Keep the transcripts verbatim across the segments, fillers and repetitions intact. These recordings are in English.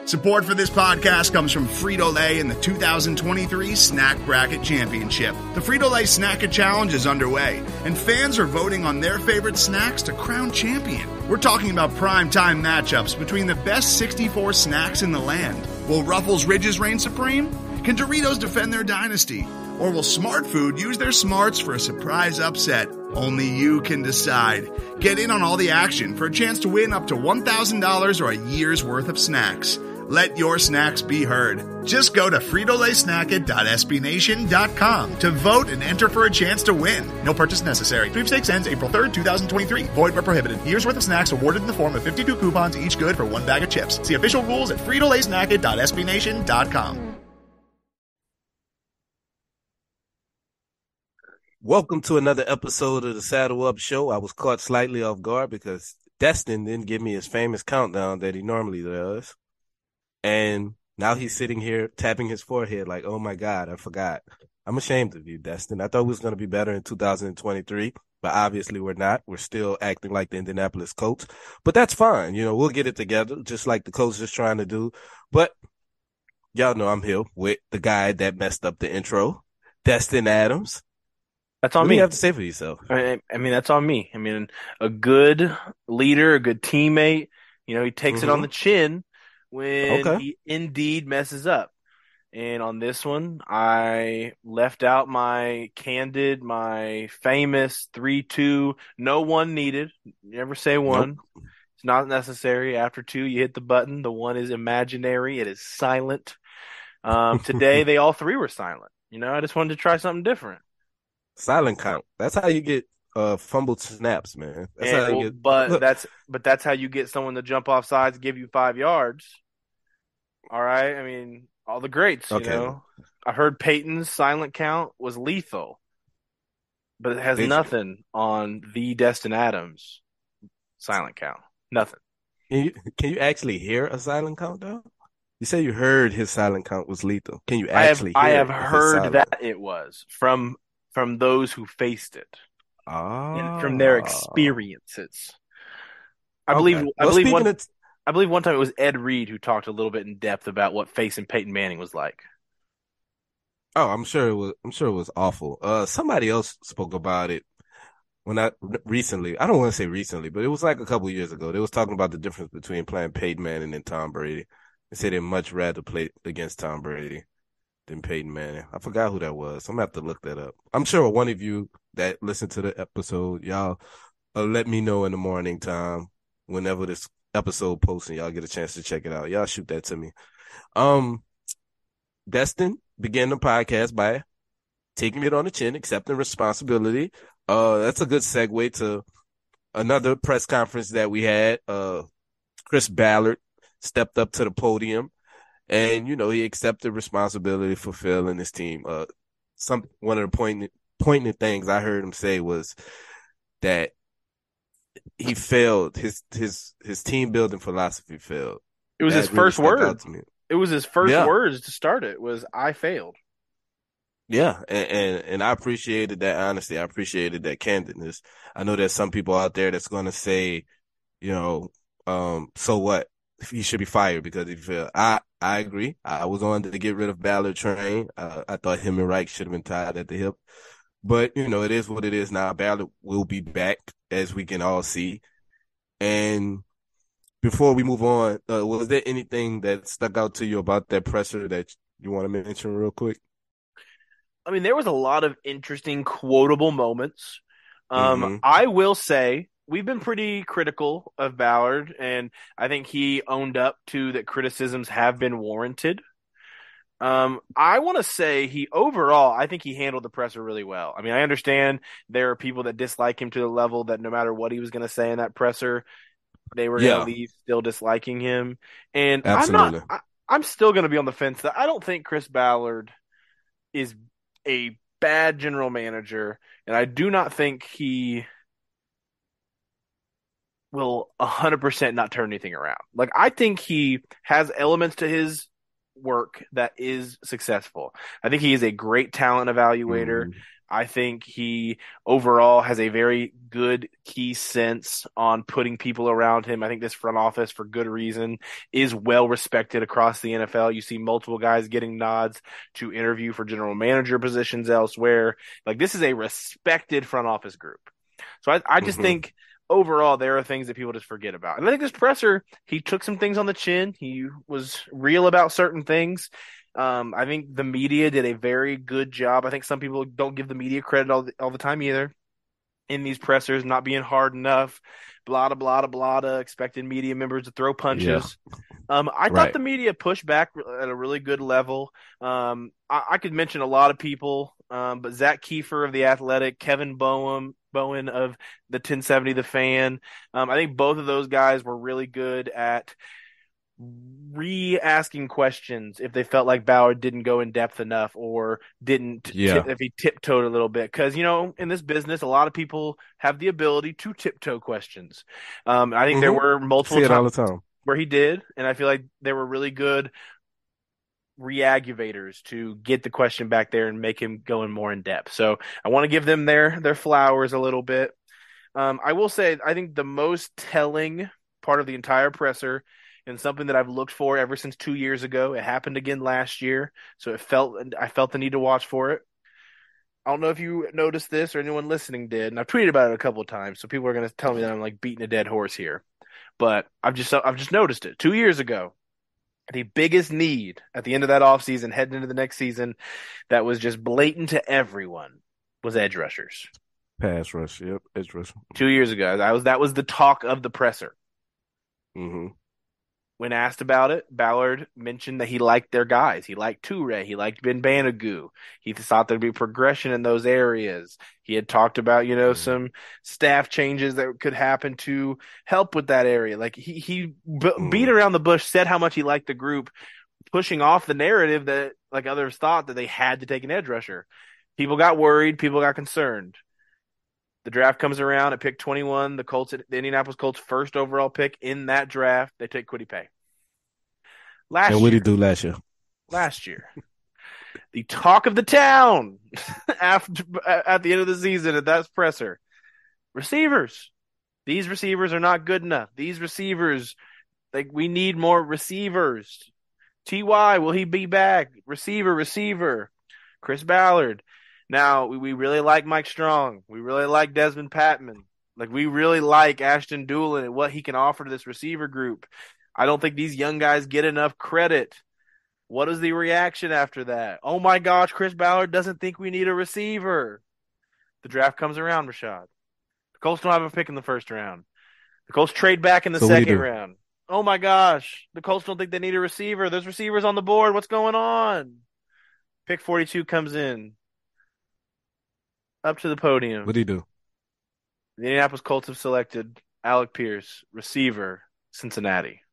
Support for this podcast comes from Frito-Lay and the two thousand twenty-three Snack Bracket Championship. The Frito-Lay Snack It Challenge is underway, and fans are voting on their favorite snacks to crown champion. We're talking about prime-time matchups between the best sixty-four snacks in the land. Will Ruffles Ridges reign supreme? Can Doritos defend their dynasty? Or will Smart Food use their smarts for a surprise upset? Only you can decide. Get in on all the action for a chance to win up to one thousand dollars or a year's worth of snacks. Let your snacks be heard. Just go to Frito Lay Snack It dot S B Nation dot com to vote and enter for a chance to win. No purchase necessary. Sweepstakes ends April third, twenty twenty-three. Void where prohibited. Year's worth of snacks awarded in the form of fifty-two coupons, each good for one bag of chips. See official rules at Frito Lay Snack It dot S B Nation dot com. Welcome to another episode of the Saddle Up Show. I was caught slightly off guard because Destin didn't give me his famous countdown that he normally does. And now he's sitting here tapping his forehead like, oh my God, I forgot. I'm ashamed of you, Destin. I thought we was going to be better in two thousand twenty-three, but obviously we're not. We're still acting like the Indianapolis Colts, but that's fine. You know, we'll get it together just like the Colts is trying to do. But y'all know I'm here with the guy that messed up the intro, Destin Adams. That's on what me. What do you have to say for yourself? I, I mean, that's on me. I mean, a good leader, a good teammate, you know, he takes mm-hmm. it on the chin when okay. he indeed messes up. And on this one, I left out my candid, my famous three two, no one needed. Never say one. Nope. It's not necessary. After two, you hit the button. The one is imaginary. It is silent. Um, today, they all three were silent. You know, I just wanted to try something different. Silent count. That's how you get uh, fumbled snaps, man. That's and, how you well, get. But Look. that's but that's how you get someone to jump off sides, give you five yards. All right, I mean, all the greats. Okay. You know, I heard Peyton's silent count was lethal, but it has Did nothing you? on the Destin Adams silent count. Nothing. Can you can you actually hear a silent count though? You say you heard his silent count was lethal. Can you actually? I have, hear I have heard that it was from. From those who faced it, oh. and from their experiences. I okay. believe. I well, believe one. Of... I believe one time it was Ed Reed who talked a little bit in depth about what facing Peyton Manning was like. Oh, I'm sure it was. I'm sure it was awful. Uh, somebody else spoke about it when I recently. I don't want to say recently, but it was like a couple of years ago. They was talking about the difference between playing Peyton Manning and Tom Brady. They said they'd much rather play against Tom Brady than Peyton Manning. I forgot who that was. I'm gonna have to look that up. I'm sure one of you that listened to the episode, y'all uh, let me know in the morning time whenever this episode posts and y'all get a chance to check it out. Y'all shoot that to me. Um, Destin began the podcast by taking it on the chin, accepting responsibility. Uh, that's a good segue to another press conference that we had. Uh, Chris Ballard stepped up to the podium. And, you know, he accepted responsibility for failing his team. Uh, some one of the poignant, poignant things I heard him say was that he failed. His his his team building philosophy failed. It was that his first really word. It was his first yeah. words to start it was, I failed. Yeah, and, and and I appreciated that honesty. I appreciated that candidness. I know there's some people out there that's going to say, you know, um, so what? He should be fired because he failed. I, I agree. I was on to get rid of Ballard train. Uh, I thought him and Reich should have been tied at the hip. But, you know, it is what it is now. Ballard will be back, as we can all see. And before we move on, uh, was there anything that stuck out to you about that presser that you want to mention real quick? I mean, there was a lot of interesting quotable moments. Um, mm-hmm. I will say, we've been pretty critical of Ballard, and I think he owned up to that criticisms have been warranted. Um, I want to say he overall, I think he handled the presser really well. I mean, I understand there are people that dislike him to the level that no matter what he was going to say in that presser, they were yeah. going to leave still disliking him. And Absolutely. I'm not, I, I'm still going to be on the fence that I don't think Chris Ballard is a bad general manager, and I do not think he will one hundred percent not turn anything around. Like, I think he has elements to his work that is successful. I think he is a great talent evaluator. Mm. I think he overall has a very good key sense on putting people around him. I think this front office, for good reason, is well respected across the N F L. You see multiple guys getting nods to interview for general manager positions elsewhere. Like, this is a respected front office group. So I, I just mm-hmm. think overall there are things that people just forget about. And I think this presser, he took some things on the chin. He was real about certain things. Um, I think the media did a very good job. I think some people don't give the media credit all the, all the time either in these pressers, not being hard enough, blah, blah, blah, blah, blah, expecting media members to throw punches. Yeah. Um, I right. thought the media pushed back at a really good level. Um, I, I could mention a lot of people, um, but Zach Kiefer of The Athletic, Kevin Bowen, Bowen of the ten seventy The Fan. Um, I think both of those guys were really good at re-asking questions if they felt like Ballard didn't go in depth enough or didn't yeah. tip, if he tiptoed a little bit. Because, you know, in this business, a lot of people have the ability to tiptoe questions. Um, I think mm-hmm. there were multiple See it times all the time. where he did, and I feel like there were really good reagguvators to get the question back there and make him go in more in depth. So I want to give them their their flowers a little bit. Um, I will say I think the most telling part of the entire presser, and something that I've looked for ever since two years ago. It happened again last year, so it felt I felt the need to watch for it. I don't know if you noticed this or anyone listening did, and I've tweeted about it a couple of times, so people are going to tell me that I'm like beating a dead horse here. But I've just I've just noticed it. Two years ago, the biggest need at the end of that offseason, heading into the next season, that was just blatant to everyone, was edge rushers. Pass rush, yep, edge rush. Two years ago, that was that was the talk of the presser. Mm-hmm. When asked about it, Ballard mentioned that he liked their guys. He liked Toure. He liked Ben Banogu. He thought there'd be progression in those areas. He had talked about, you know, mm-hmm. some staff changes that could happen to help with that area. Like he he b- mm-hmm. beat around the bush, said how much he liked the group, pushing off the narrative that like others thought that they had to take an edge rusher. People got worried. People got concerned. The draft comes around at pick twenty-one. The Colts, the Indianapolis Colts' first overall pick in that draft, they take Kwity Paye. Last and what year, did he do last year? Last year, the talk of the town after at the end of the season at that presser, receivers. These receivers are not good enough. These receivers, like we need more receivers. T Y, will he be back? Receiver, receiver. Chris Ballard. Now, we, we really like Mike Strong. We really like Desmond Patman. Like, we really like Ashton Dulin and what he can offer to this receiver group. I don't think these young guys get enough credit. What is the reaction after that? Oh, my gosh, Chris Ballard doesn't think we need a receiver. The draft comes around, Rashad. The Colts don't have a pick in the first round. The Colts trade back in the so second round. Oh, my gosh. The Colts don't think they need a receiver. There's receivers on the board. What's going on? Pick forty-two comes in. Up to the podium. What did he do? The Indianapolis Colts have selected Alec Pierce, receiver, Cincinnati.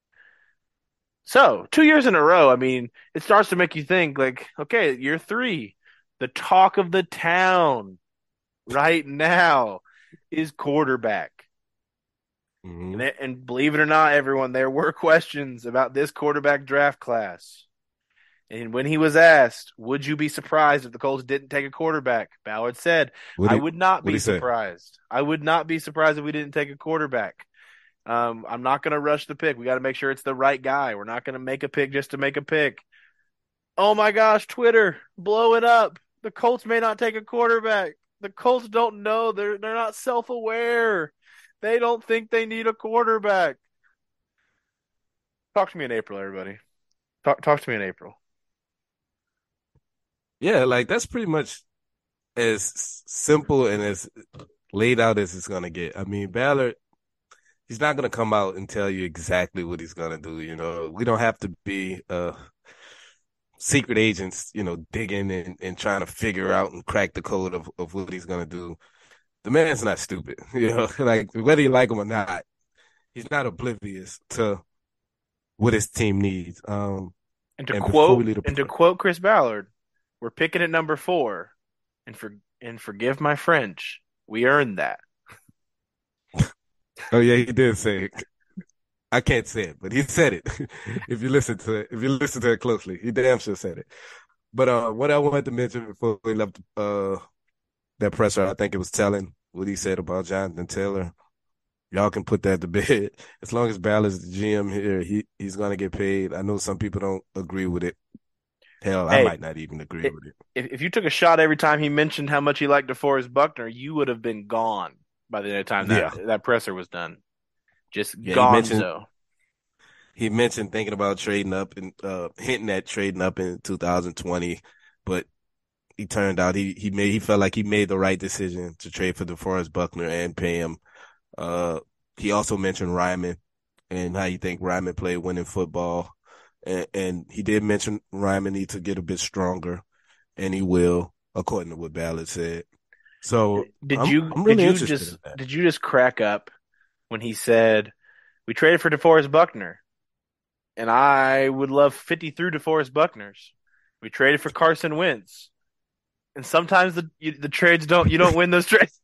So, two years in a row, I mean, it starts to make you think, like, okay, year three, the talk of the town right now is quarterback. Mm-hmm. And, and believe it or not, everyone, there were questions about this quarterback draft class. And when he was asked, would you be surprised if the Colts didn't take a quarterback? Ballard said, I would not be surprised. I would not be surprised if we didn't take a quarterback. Um, I'm not going to rush the pick. We got to make sure it's the right guy. We're not going to make a pick just to make a pick. Oh, my gosh, Twitter, blow it up. The Colts may not take a quarterback. The Colts don't know. They're, they're not self-aware. They don't think they need a quarterback. Talk to me in April, everybody. Talk, talk to me in April. Yeah, like that's pretty much as simple and as laid out as it's going to get. I mean, Ballard, he's not going to come out and tell you exactly what he's going to do. You know, we don't have to be uh, secret agents, you know, digging and, and trying to figure out and crack the code of, of what he's going to do. The man's not stupid, you know, like whether you like him or not, he's not oblivious to what his team needs. Um, and to and quote, and to quote Chris Ballard, we're picking at number four, and for and forgive my French, we earned that. Oh yeah, he did say it. I can't say it, but he said it. If you listen to it, if you listen to it closely, he damn sure said it. But uh, what I wanted to mention before we left uh that presser, I think it was telling what he said about Jonathan Taylor. Y'all can put that to bed. As long as Ballard's the G M here, he, he's going to get paid. I know some people don't agree with it. Hell, I Hey, might not even agree with it. if, if you took a shot every time he mentioned how much he liked DeForest Buckner, you would have been gone by the time that, Yeah. that presser was done. Just Yeah, he mentioned gonzo. he mentioned thinking about trading up and uh, hinting at trading up in two thousand twenty, but he turned out he he made he felt like he made the right decision to trade for DeForest Buckner and pay him. Uh, he also mentioned Ryman and how you think Ryman played winning football, and, and he did mention Ryman need to get a bit stronger, and he will, according to what Ballard said. So Did I'm you I'm really did you interested just in that. did you just crack up when he said we traded for DeForest Buckner, and I would love fifty through DeForest Buckners. We traded for Carson Wentz, and sometimes the you, the trades don't you don't win those trades,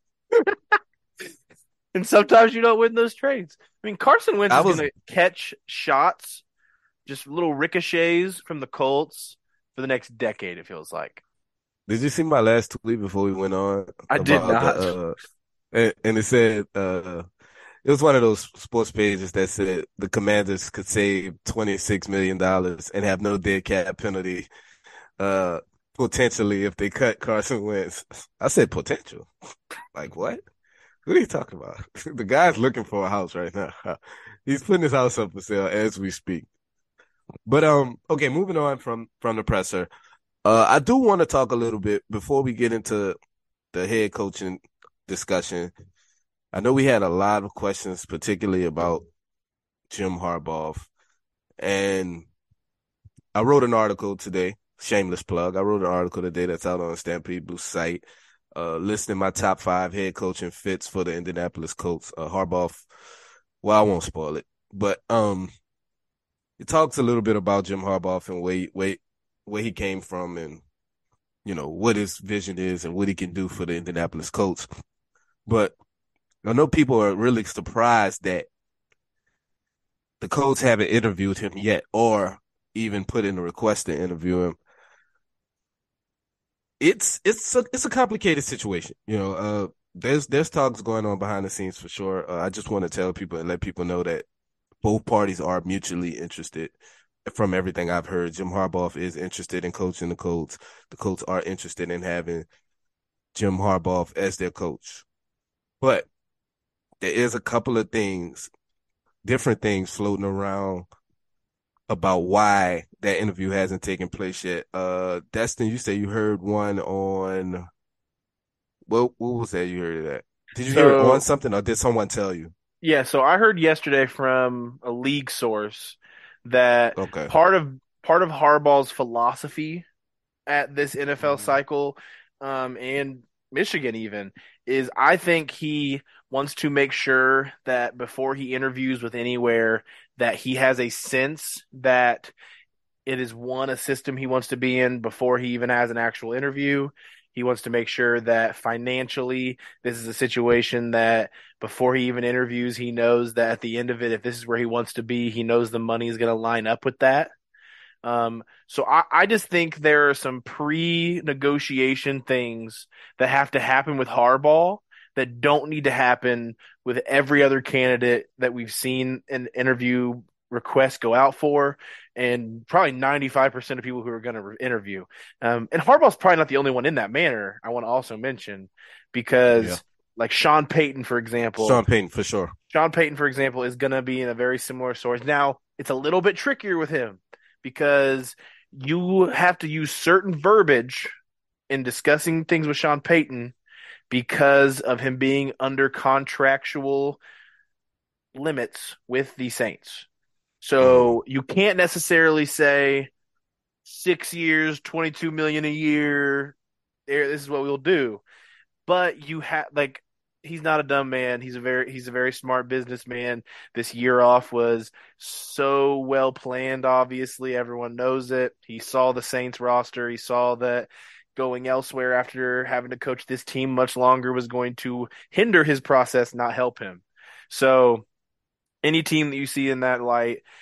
and sometimes you don't win those trades. I mean, Carson Wentz I is was going to catch shots, just little ricochets from the Colts for the next decade. It feels like. Did you see my last tweet before we went on I did about the not. uh and, and it said uh it was one of those sports pages that said the Commanders could save twenty-six million dollars and have no dead cap penalty uh potentially if they cut Carson Wentz. I said potential. Like what? What are you talking about? The guy's looking for a house right now. He's putting his house up for sale as we speak. But um okay, moving on from from the presser. Uh, I do want to talk a little bit before we get into the head coaching discussion. I know we had a lot of questions, particularly about Jim Harbaugh. And I wrote an article today, shameless plug. I wrote an article today that's out on Stampede Blue site, uh, listing my top five head coaching fits for the Indianapolis Colts. Uh, Harbaugh, well, I won't spoil it, but um, it talks a little bit about Jim Harbaugh and where, where, where he came from and, you know, what his vision is and what he can do for the Indianapolis Colts. But I know people are really surprised that the Colts haven't interviewed him yet or even put in a request to interview him. It's it's a, it's a complicated situation. You know, uh, there's there's talks going on behind the scenes for sure. Uh, I just want to tell people and let people know that both parties are mutually interested. From everything I've heard, Jim Harbaugh is interested in coaching the Colts. The Colts are interested in having Jim Harbaugh as their coach. But there is a couple of things, different things floating around about why that interview hasn't taken place yet. Uh, Destin, you say you heard one on, what, what was that you heard of that? Did you So, hear it on something or did someone tell you? Yeah, so I heard yesterday from a league source that Okay. part of part of Harbaugh's philosophy at this N F L cycle, um, and Michigan even, is I think he wants to make sure that before he interviews with anywhere that he has a sense that it is one, a system he wants to be in before he even has an actual interview. He wants to make sure that financially, this is a situation that before he even interviews, he knows that at the end of it, if this is where he wants to be, he knows the money is going to line up with that. Um, so I, I just think there are some pre-negotiation things that have to happen with Harbaugh that don't need to happen with every other candidate that we've seen an interview requests go out for, and probably ninety-five percent of people who are going to re- interview. Um, and Harbaugh's probably not the only one in that manner, I want to also mention, because Yeah. like Sean Payton, for example. Sean Payton, for sure. Sean Payton, for example, is going to be in a very similar source. Now, it's a little bit trickier with him because you have to use certain verbiage in discussing things with Sean Payton because of him being under contractual limits with the Saints. So mm-hmm. you can't necessarily say six years, twenty-two million dollars a year, this is what we'll do. But you have, like, he's not a dumb man. He's a very he's a very smart businessman. This year off was so well planned, obviously. Everyone knows it. He saw the Saints roster. He saw that going elsewhere after having to coach this team much longer was going to hinder his process, not help him. So any team that you see in that light,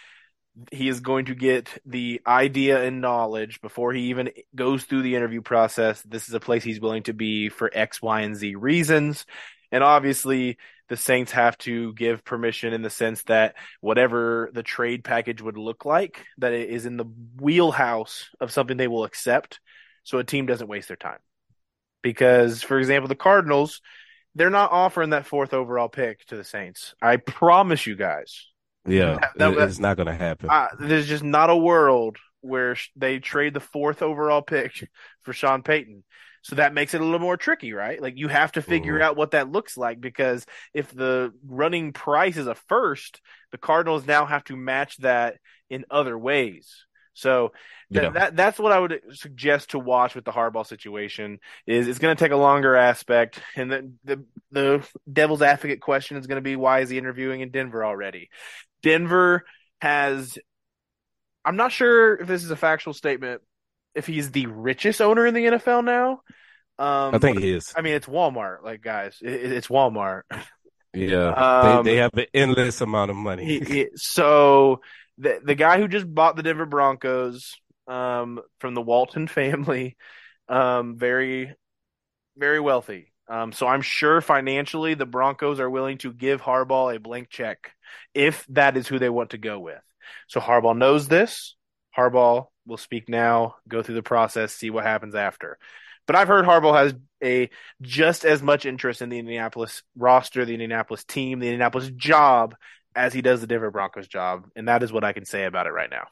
he is going to get the idea and knowledge before he even goes through the interview process. This is a place he's willing to be for X, Y, and Z reasons. And obviously, the Saints have to give permission in the sense that whatever the trade package would look like, that it is in the wheelhouse of something they will accept, so a team doesn't waste their time. Because, for example, the Cardinals, they're not offering that fourth overall pick to the Saints. I promise you guys. Yeah, that, that, it's not going to happen. Uh, there's just not a world where they trade the fourth overall pick for Sean Payton. So that makes it a little more tricky, right? Like you have to figure mm-hmm. out what that looks like, because if the running price is a first, the Cardinals now have to match that in other ways. So th- yeah. that that's what I would suggest to watch with the Harbaugh situation. Is it's going to take a longer aspect, and the, the the devil's advocate question is going to be, why is he interviewing in Denver already? Denver has, I'm not sure if this is a factual statement, if he's the richest owner in the N F L now. Um, I think he is. I mean, it's Walmart, like guys, it, it's Walmart. Yeah, um, they they have an endless amount of money. he, he, so the the guy who just bought the Denver Broncos, um, from the Walton family, um, very, very wealthy. Um, so I'm sure financially the Broncos are willing to give Harbaugh a blank check if that is who they want to go with. So Harbaugh knows this. Harbaugh will speak now, go through the process, see what happens after. But I've heard Harbaugh has a just as much interest in the Indianapolis roster, the Indianapolis team, the Indianapolis job as he does the Denver Broncos job, and that is what I can say about it right now.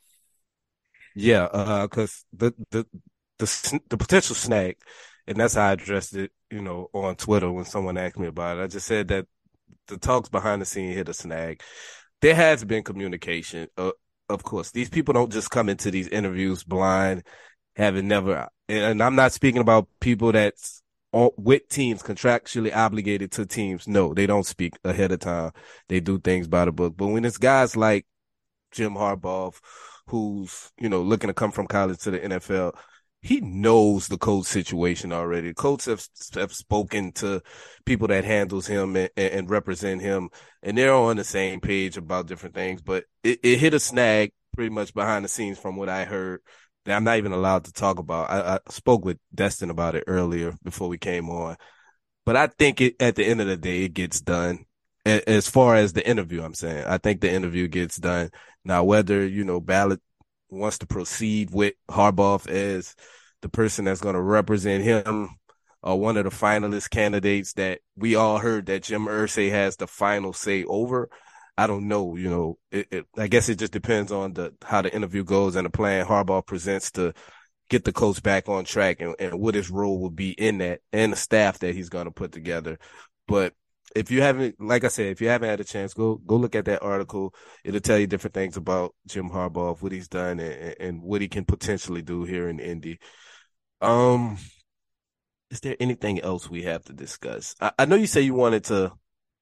Yeah, because uh, the, the the the potential snag, and that's how I addressed it, you know, on Twitter when someone asked me about it. I just said that the talks behind the scene hit a snag. There has been communication. Uh, of course, these people don't just come into these interviews blind, having never. And I'm not speaking about people that's on, with teams, contractually obligated to teams. No, they don't speak ahead of time. They do things by the book. But when it's guys like Jim Harbaugh, who's, you know, looking to come from college to the N F L, he knows the coach situation already. The coaches have, have spoken to people that handles him and, and represent him, and they're on the same page about different things. But it, it hit a snag pretty much behind the scenes from what I heard that I'm not even allowed to talk about. I, I spoke with Destin about it earlier before we came on. But I think it, at the end of the day, it gets done. As far as the interview, I'm saying, I think the interview gets done. Now, whether, you know, Ballot wants to proceed with Harbaugh as the person that's going to represent him, or one of the finalist candidates that we all heard that Jim Irsay has the final say over, I don't know. You know, it, it, I guess it just depends on the how the interview goes and the plan Harbaugh presents to get the coach back on track, and, and what his role will be in that, and the staff that he's going to put together. But if you haven't, like I said, if you haven't had a chance, go go look at that article. It'll tell you different things about Jim Harbaugh, what he's done, and, and what he can potentially do here in Indy. Um, is there anything else we have to discuss? I, I know you say you wanted to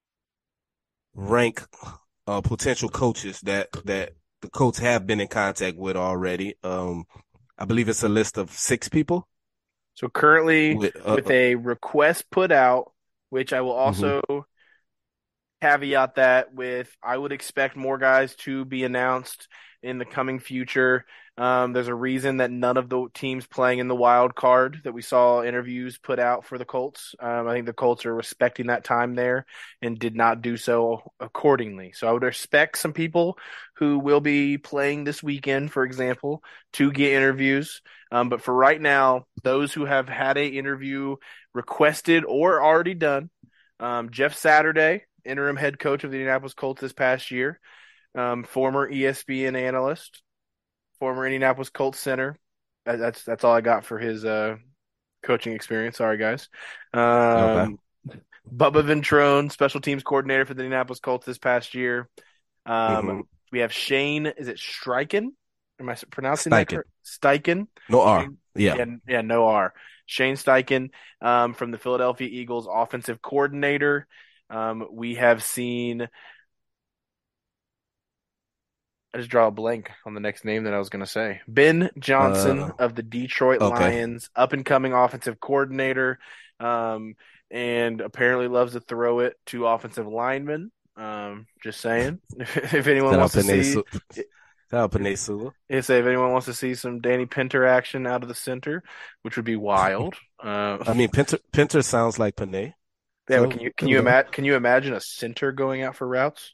rank uh, potential coaches that that the Colts have been in contact with already. Um, I believe it's a list of six people. So currently, with, uh, with a request put out, which I will also mm-hmm. caveat that with, I would expect more guys to be announced in the coming future. Um, there's a reason that none of the teams playing in the wild card that we saw interviews put out for the Colts. Um, I think the Colts are respecting that time there and did not do so accordingly. So I would expect some people who will be playing this weekend, for example, to get interviews. Um, but for right now, those who have had a interview requested or already done, um, Jeff Saturday, interim head coach of the Indianapolis Colts this past year, um, former E S P N analyst, former Indianapolis Colts center. That, that's that's all I got for his uh, coaching experience. Sorry, guys. Um, okay. Bubba Ventrone, special teams coordinator for the Indianapolis Colts this past year. Um, mm-hmm. We have Shane. Is it Steichen? Am I pronouncing Steichen. that correct? Steichen. No R. Shane, yeah. yeah. Yeah, no R. Shane Steichen, um, from the Philadelphia Eagles offensive coordinator. Um, we have seen. I just draw a blank on the next name that I was going to say. Ben Johnson uh, of the Detroit okay. Lions, up and coming offensive coordinator, um, and apparently loves to throw it to offensive linemen. Um, just saying, if, if anyone wants to see, Shout out Panay Sewell. If say if anyone wants to see some Danny Pinter action out of the center, which would be wild. Uh, I mean, Pinter Pinter sounds like Panay. yeah, So, can you can you you know, imagine can you imagine a center going out for routes?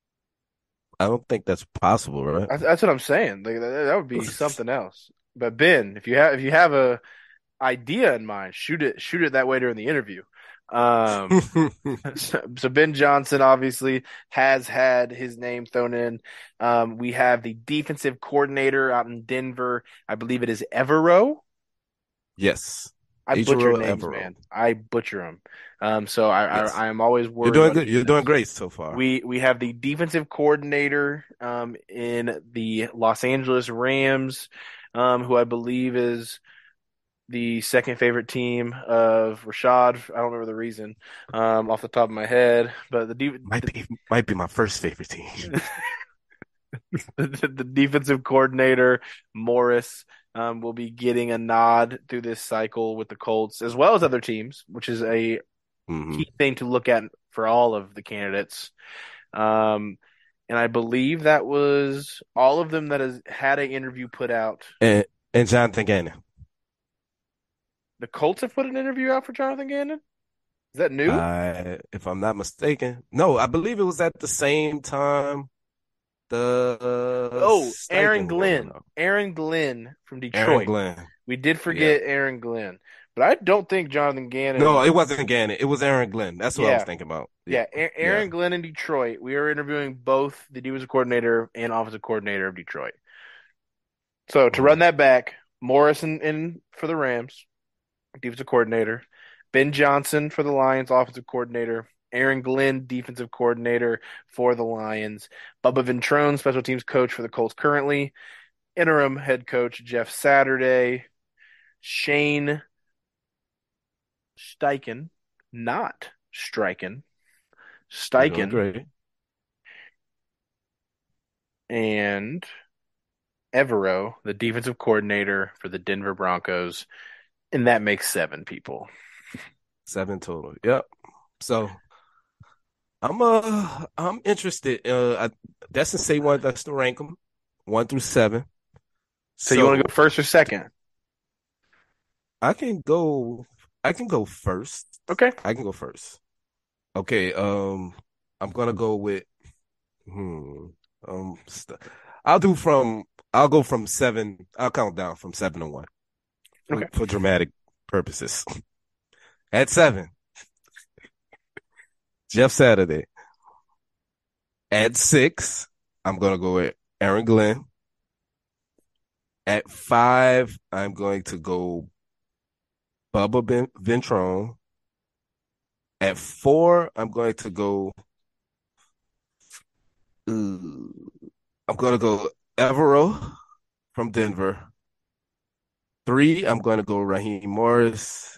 I don't think that's possible, right? That's, that's what I'm saying. Like, that, that would be something else. But Ben, if you have if you have a idea in mind, shoot it shoot it that way during the interview. Um, so, so Ben Johnson obviously has had his name thrown in. Um, we have the defensive coordinator out in Denver. I believe it is Evero. Yes. I Ichiro butcher names, Evero. man. I butcher them. Um, so I, Yes. I I am always worried. You're doing about good. You're these doing things. great so far. We we have the defensive coordinator um, in the Los Angeles Rams, um, who I believe is the second favorite team of Rashad. I don't remember the reason um, off the top of my head, but the de- might be might be my first favorite team. the, the defensive coordinator Morris um, will be getting a nod through this cycle with the Colts as well as other teams, which is a Mhm. key thing to look at for all of the candidates. Um, and I believe that was all of them that has had an interview put out. And and Jonathan Gannon. The Colts have put an interview out for Jonathan Gannon? Is that new? Uh, if I'm not mistaken. No, I believe it was at the same time the uh, oh, Aaron stipend Glenn. going up. Aaron Glenn from Detroit. Aaron Glenn. We did forget Aaron Glenn. But I don't think Jonathan Gannon. No, it wasn't Gannon. It was Aaron Glenn. That's what I Yeah. was thinking about. Yeah, A- Aaron Yeah. Glenn in Detroit. We are interviewing both the defensive coordinator and offensive coordinator of Detroit. So to Mhm. run that back, Morrison in for the Rams, defensive coordinator. Ben Johnson for the Lions, offensive coordinator. Aaron Glenn, defensive coordinator for the Lions. Bubba Ventrone, special teams coach for the Colts currently. Interim head coach Jeff Saturday. Shane Steichen, not Streichen. You're doing Steichen. great. And Evero, the defensive coordinator for the Denver Broncos. And that makes seven people. Seven total. Yep. So I'm uh I'm interested. Uh, I, that's to say one. That's to rank them one through seven. So, you want to go first or second? I can go. I can go first. Okay. I can go first. Okay. Um, I'm gonna go with. Hmm. Um. St- I'll do from. I'll go from seven. I'll count down from seven to one. For, Okay. for dramatic purposes. At seven, Jeff Saturday. At six, I'm gonna go with Aaron Glenn. At five, I'm going to go Bubba ben- Ventrone. At four, I'm going to go. Uh, I'm going to go Evero from Denver. Three, I'm going to go Raheem Morris.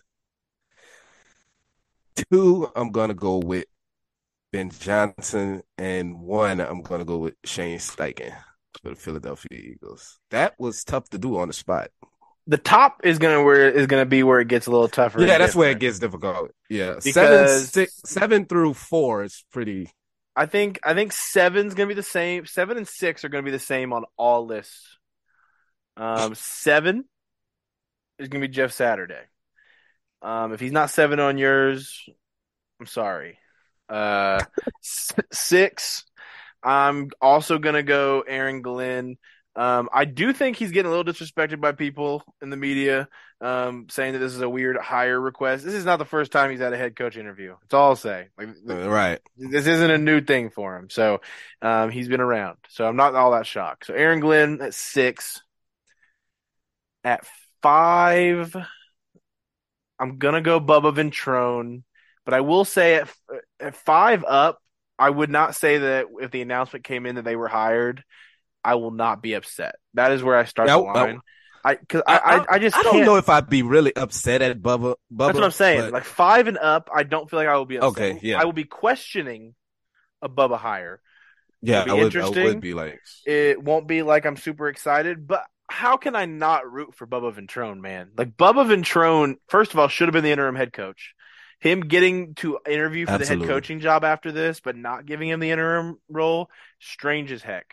Two, I'm going to go with Ben Johnson. And one, I'm going to go with Shane Steichen for the Philadelphia Eagles. That was tough to do on the spot. The top is gonna where is gonna be where it gets a little tougher. Yeah, and that's where it different. gets difficult. Yeah, Because- seven, six, seven through four is pretty. I think I think seven's gonna be the same. Seven and six are gonna be the same on all lists. Um, seven is gonna be Jeff Saturday. Um, if he's not seven on yours, I'm sorry. Uh, s- six, I'm also gonna go Aaron Glenn. Um, I do think he's getting a little disrespected by people in the media, um, saying that this is a weird hire request. This is not the first time he's had a head coach interview. That's all I'll say. Like, Uh, right. this isn't a new thing for him. So, um, he's been around. So I'm not all that shocked. So Aaron Glenn at six. At five, I'm gonna go Bubba Ventrone, but I will say at at five up, I would not say that if the announcement came in that they were hired, I will not be upset. That is where I start Yeah, the line. I because I, I I just I don't can't- know if I'd be really upset at Bubba. Bubba That's what I'm saying. but- Like five and up, I don't feel like I will be upset. Okay, yeah. I will be questioning a Bubba hire. yeah, it'll be I would, I interesting. would be like, It won't be like I'm super excited, but how can I not root for Bubba Ventrone, man? Like Bubba Ventrone, first of all, should have been the interim head coach. Him getting to interview for Absolutely. the head coaching job after this, but not giving him the interim role, strange as heck.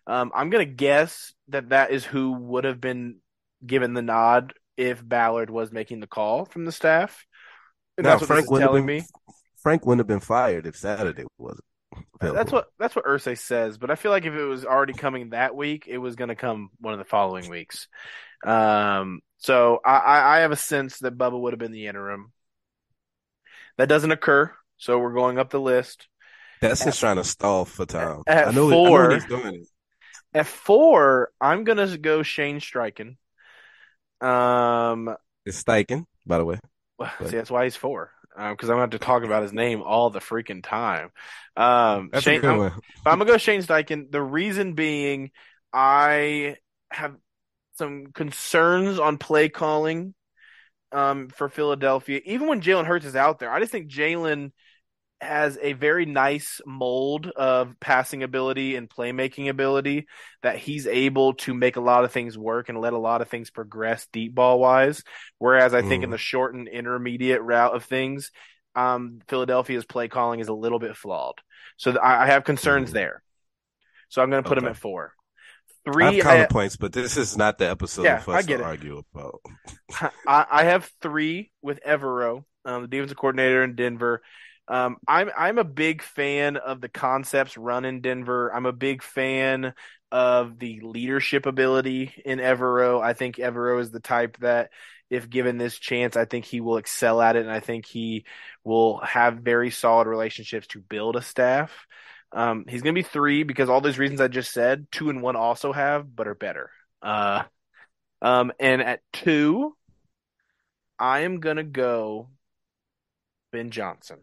Um, I'm gonna guess that that is who would have been given the nod if Ballard was making the call from the staff, and Now that's what this is Frank wouldn't have telling been me. Frank wouldn't have been fired if Saturday wasn't That's available. what that's what Irsay says, but I feel like if it was already coming that week, it was going to come one of the following weeks. Um, so I, I I have a sense that Bubba would have been the interim. That doesn't occur, so we're going up the list. That's At, just trying to stall for time. at I know it, I know he's four, doing it. at four, I'm gonna go Shane Steichen. Um, It's Steichen, by the way. see, But that's why he's four. Um, because I'm gonna have to talk about his name all the freaking time. Um, that's a Shane, good I'm, one. I'm gonna go Shane Steichen. The reason being, I have some concerns on play calling um, for Philadelphia. Even when Jalen Hurts is out there, I just think Jalen has a very nice mold of passing ability and playmaking ability that he's able to make a lot of things work and let a lot of things progress deep ball wise. Whereas I think in Mm, the short and intermediate route of things, um, Philadelphia's play calling is a little bit flawed. So th- I, I have concerns mm. there. So I'm going to put him Okay. at four. I have Three, I, counterpoints, but this is not the episode yeah, for I us to get it. argue about. I, I have three with Evero, um, the defensive coordinator in Denver. Um, I'm I'm a big fan of the concepts run in Denver. I'm a big fan of the leadership ability in Evero. I think Evero is the type that, if given this chance, I think he will excel at it, and I think he will have very solid relationships to build a staff. Um, he's going to be three because all those reasons I just said, two and one also have, but are better. Uh, um, and at two, I am going to go Ben Johnson.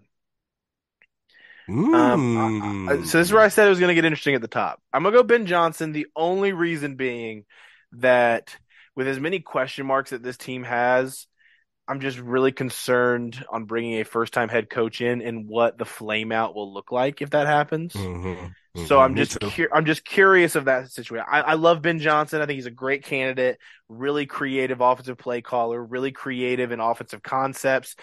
Um, I, I, so this is where Mm. I said it was going to get interesting at the top. I'm gonna go Ben Johnson. The only reason being that with as many question marks that this team has, I'm just really concerned on bringing a first-time head coach in and what the flame out will look like if that happens. Mm-hmm. So Mm-hmm. I'm Me just too. cu- I'm just curious of that situation. I, I love Ben Johnson. I think he's a great candidate, really creative offensive play caller, really creative in offensive concepts,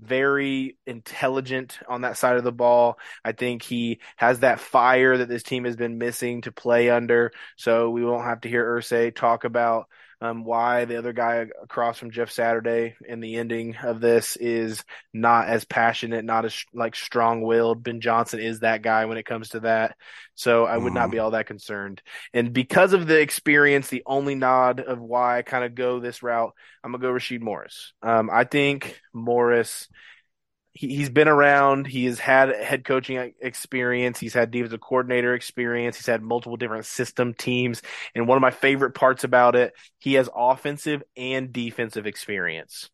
very intelligent on that side of the ball. I think he has that fire that this team has been missing to play under. So we won't have to hear Irsay talk about um, why the other guy across from Jeff Saturday in the ending of this is not as passionate, not as like strong-willed. Ben Johnson is that guy when it comes to that. So I would not be Mm. all that concerned. And because of the experience, the only nod of why I kind of go this route, I'm going to go Rasheed Morris. Um, I think Morris, he, he's been around. He has had head coaching experience. He's had defensive coordinator experience. He's had multiple different system teams. And one of my favorite parts about it, he has offensive and defensive experience.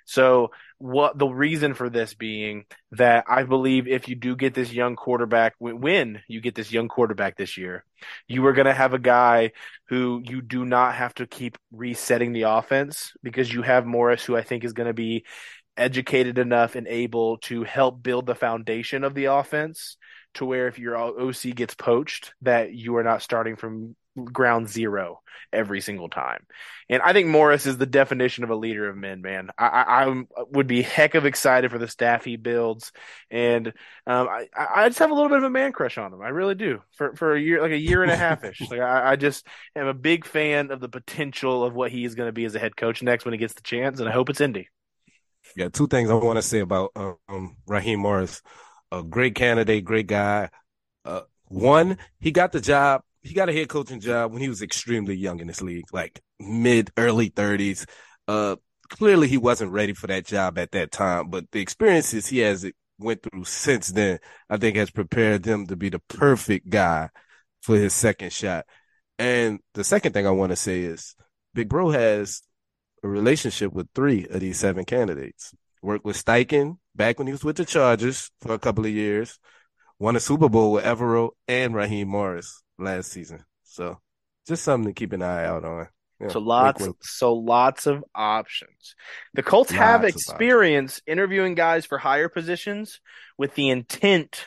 So what the reason for this being that I believe if you do get this young quarterback, when you get this young quarterback this year, you are going to have a guy who you do not have to keep resetting the offense because you have Morris, who I think is going to be educated enough and able to help build the foundation of the offense to where if your O C gets poached, that you are not starting from ground zero every single time. And I think Morris is the definition of a leader of men, man. I, I, I would be heck of excited for the staff he builds. And um, I, I just have a little bit of a man crush on him. I really do for, for a year, like a year and a half ish. Like I, I just am a big fan of the potential of what he is going to be as a head coach next when he gets the chance. And I hope it's Indy. Yeah, two things I want to say about um, Raheem Morris. A great candidate, great guy. Uh, one, he got the job. He got a head coaching job when he was extremely young in this league, like mid, early thirties. Uh, clearly he wasn't ready for that job at that time, but the experiences he has went through since then, I think has prepared him to be the perfect guy for his second shot. And the second thing I want to say is Big Bro has a relationship with three of these seven candidates. Worked with Steichen back when he was with the Chargers for a couple of years. Won a Super Bowl with Evero and Raheem Morris last season. So just something to keep an eye out on. Yeah, so lots, wink, wink. so lots of options. The Colts Lots have of experience interviewing guys for higher positions with the intent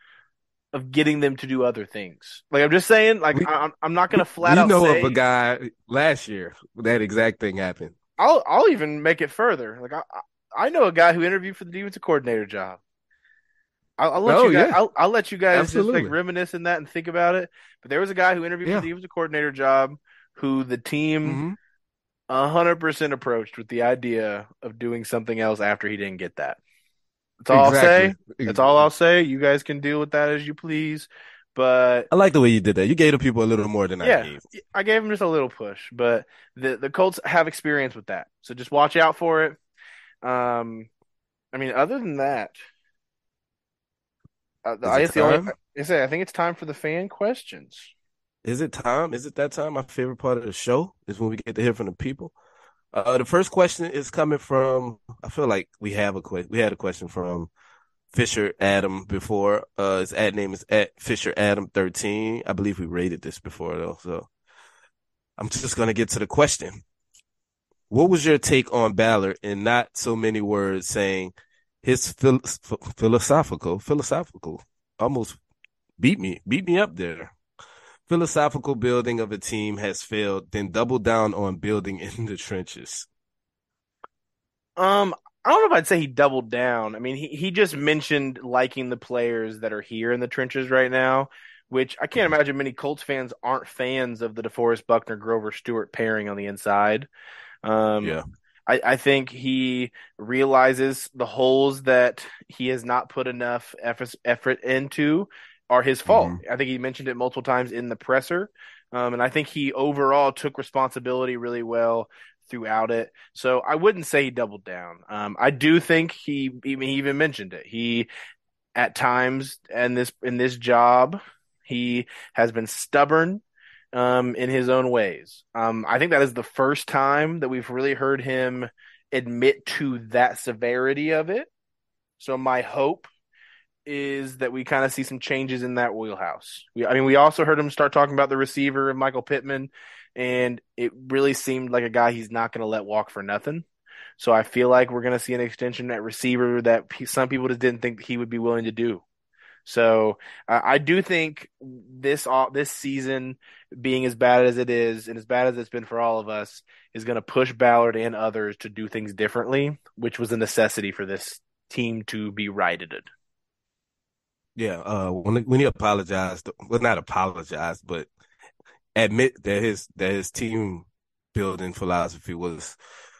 of getting them to do other things. Like I'm just saying, like We, I'm, I'm not going to flat we out know say. of a guy last year that exact thing happened. I'll, I'll even make it further. Like I, I know a guy who interviewed for the defensive coordinator job. I'll, I'll let Oh you guys. yeah, I'll, I'll let you guys just like absolutely. reminisce in that and think about it. But there was a guy who interviewed for the Yeah. defensive coordinator job, who the team Hmm. a hundred percent approached with the idea of doing something else after he didn't get that. That's all I'll Exactly. say. That's all I'll say. You guys can deal with that as you please. But I like the way you did that. You gave the people a little more than I yeah, gave. I gave him just a little push. But the the Colts have experience with that, so just watch out for it. Um, I mean, other than that, uh, Is I it guess the only time? I say I think it's time for the fan questions. Is it time? Is it that time? My favorite part of the show is when we get to hear from the people. Uh, the first question is coming from. I feel like we have a que- we had a question from Fisher Adam before. Uh, his ad name is at Fisher Adam thirteen. I believe we rated this before though, so I'm just gonna get to the question. What was your take on Ballard in not so many words saying his phil- philosophical philosophical almost beat me beat me up there. Philosophical building of a team has failed, then double down on building in the trenches. Um, I don't know if I'd say he doubled down. I mean, he he just mentioned liking the players that are here in the trenches right now, which I can't imagine many Colts fans aren't fans of the DeForest Buckner Grover Stewart pairing on the inside. Um, Yeah. I, I think he realizes the holes that he has not put enough effort, effort into are his fault. Mm-hmm. I think he mentioned it multiple times in the presser. Um, and I think he overall took responsibility really well throughout it. So I wouldn't say he doubled down. Um, I do think he even he even mentioned it. He at times in this in this job, he has been stubborn um, in his own ways. Um, I think that is the first time that we've really heard him admit to that severity of it. So my hope is that we kind of see some changes in that wheelhouse. We, I mean, we also heard him start talking about the receiver and Michael Pittman, and it really seemed like a guy he's not going to let walk for nothing. So I feel like we're going to see an extension at receiver that some people just didn't think he would be willing to do. So uh, I do think this all this season being as bad as it is and as bad as it's been for all of us is going to push Ballard and others to do things differently, which was a necessity for this team to be righted. Yeah. Uh, when when he apologized, well, not apologized, but admit that his that his team building philosophy was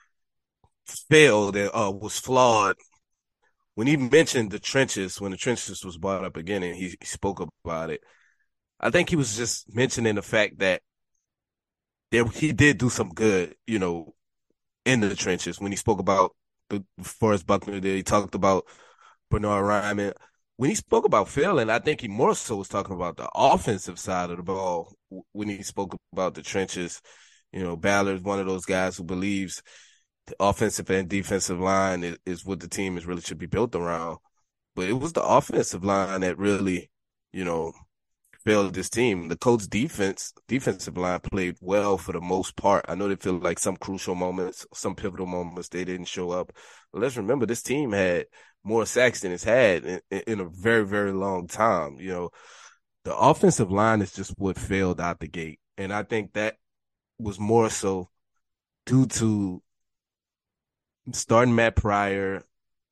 failed and uh, was flawed. When he mentioned the trenches, when the trenches was brought up again, and he, he spoke about it, I think he was just mentioning the fact that there he did do some good, you know, in the trenches. When he spoke about the Forrest Buckner, there he talked about Bernard Ryman. When he spoke about failing, I think he more so was talking about the offensive side of the ball. When he spoke about the trenches, you know, Ballard's one of those guys who believes the offensive and defensive line is, is what the team is really should be built around. But it was the offensive line that really, you know, failed this team. The Colts defense, defensive line played well for the most part. I know they feel like some crucial moments, some pivotal moments, they didn't show up. But let's remember this team had more sacks than it's had in, in a very, very long time. You know, the offensive line is just what failed out the gate. And I think that was more so due to starting Matt Pryor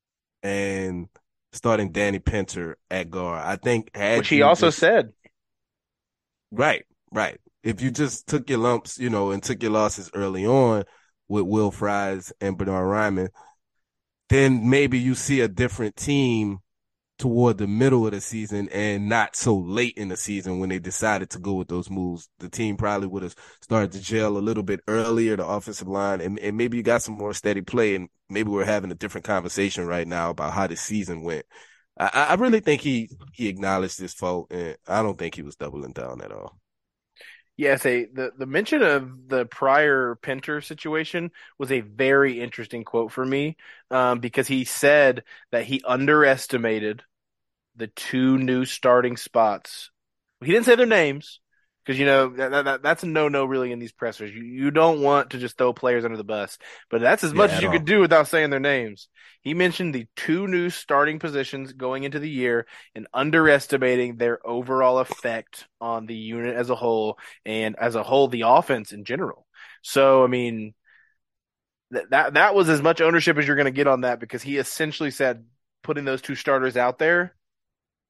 and starting Danny Pinter at guard. I think had Which he you also just, said. right, right. If you just took your lumps, you know, and took your losses early on with Will Fries and Bernard Ryman, then maybe you see a different team toward the middle of the season and not so late in the season when they decided to go with those moves. The team probably would have started to gel a little bit earlier, the offensive line, and, and maybe you got some more steady play, and maybe we're having a different conversation right now about how the season went. I, I really think he, he acknowledged his fault, and I don't think he was doubling down at all. Yes, a the, the mention of the prior Pinter situation was a very interesting quote for me, um, because he said that he underestimated the two new starting spots. He didn't say their names because you know that, that that's a no-no really in these pressers. You you don't want to just throw players under the bus, but that's as Yeah, much as at you all. could do without saying their names. He mentioned the two new starting positions going into the year and underestimating their overall effect on the unit as a whole and as a whole the offense in general. So I mean that that, that was as much ownership as you're going to get on that because he essentially said putting those two starters out there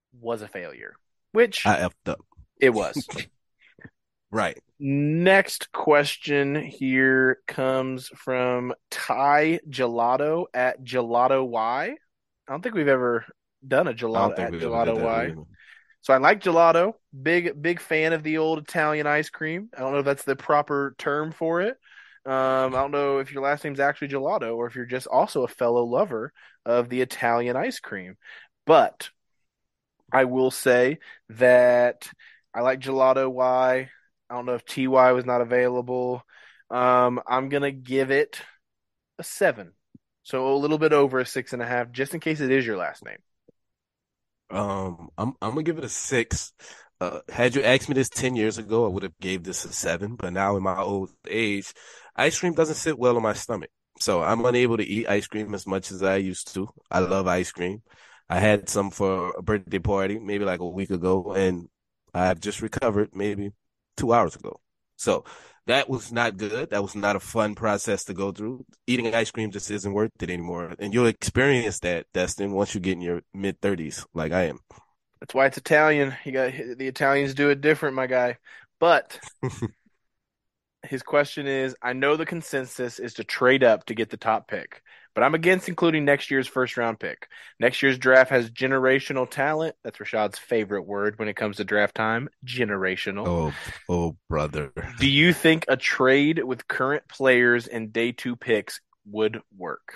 was a failure, which I effed up. It was. Right. Next question here comes from Ty Gelato at Gelato Y. I don't think we've ever done a gelato at Gelato Y. So I like gelato. Big, big fan of the old Italian ice cream. I don't know if that's the proper term for it. Um, I don't know if your last name's actually Gelato or if you're just also a fellow lover of the Italian ice cream. But I will say that I like Gelato Y. I don't know if T Y was not available. Um, I'm going to give it a seven. So a little bit over a six and a half, just in case it is your last name. Um, I'm I'm gonna give it a six. Uh, had you asked me this ten years ago, I would have gave this a seven. But now in my old age, ice cream doesn't sit well on my stomach, so I'm unable to eat ice cream as much as I used to. I love ice cream. I had some for a birthday party maybe like a week ago, and I've just recovered maybe two hours ago. So that was not good. That was not a fun process to go through. Eating ice cream just isn't worth it anymore. And you'll experience that, Destin, once you get in your mid thirties, like I am. That's why it's Italian. You got the Italians do it different, my guy. But his question is, I know the consensus is to trade up to get the top pick, but I'm against including next year's first round pick. Next year's draft has generational talent. That's Rashad's favorite word when it comes to draft time. Generational. Oh, oh, brother. Do you think a trade with current players and day two picks would work?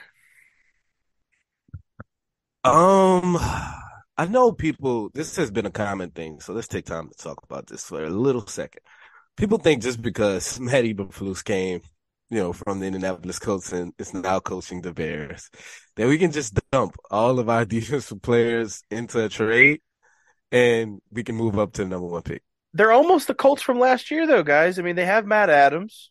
Um, I know people, this has been a common thing, so let's take time to talk about this for a little second. People think just because Matt Eberflus came, you know, from the Indianapolis Colts and is now coaching the Bears, that we can just dump all of our defensive players into a trade and we can move up to the number one pick. They're almost the Colts from last year, though, guys. I mean, they have Matt Adams.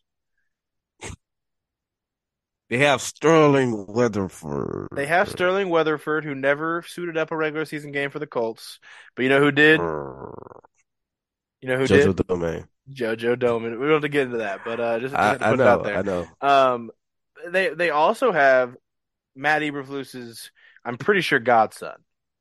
They have Sterling Weatherford. They have Sterling Weatherford, who never suited up a regular season game for the Colts. But you know who did? You know who Jojo did? Domain. JoJo Domann. We don't have to get into that, but uh, just, just I, to put I know, it out there. I know. Um, they they also have Matt Eberflus's, I'm pretty sure, godson.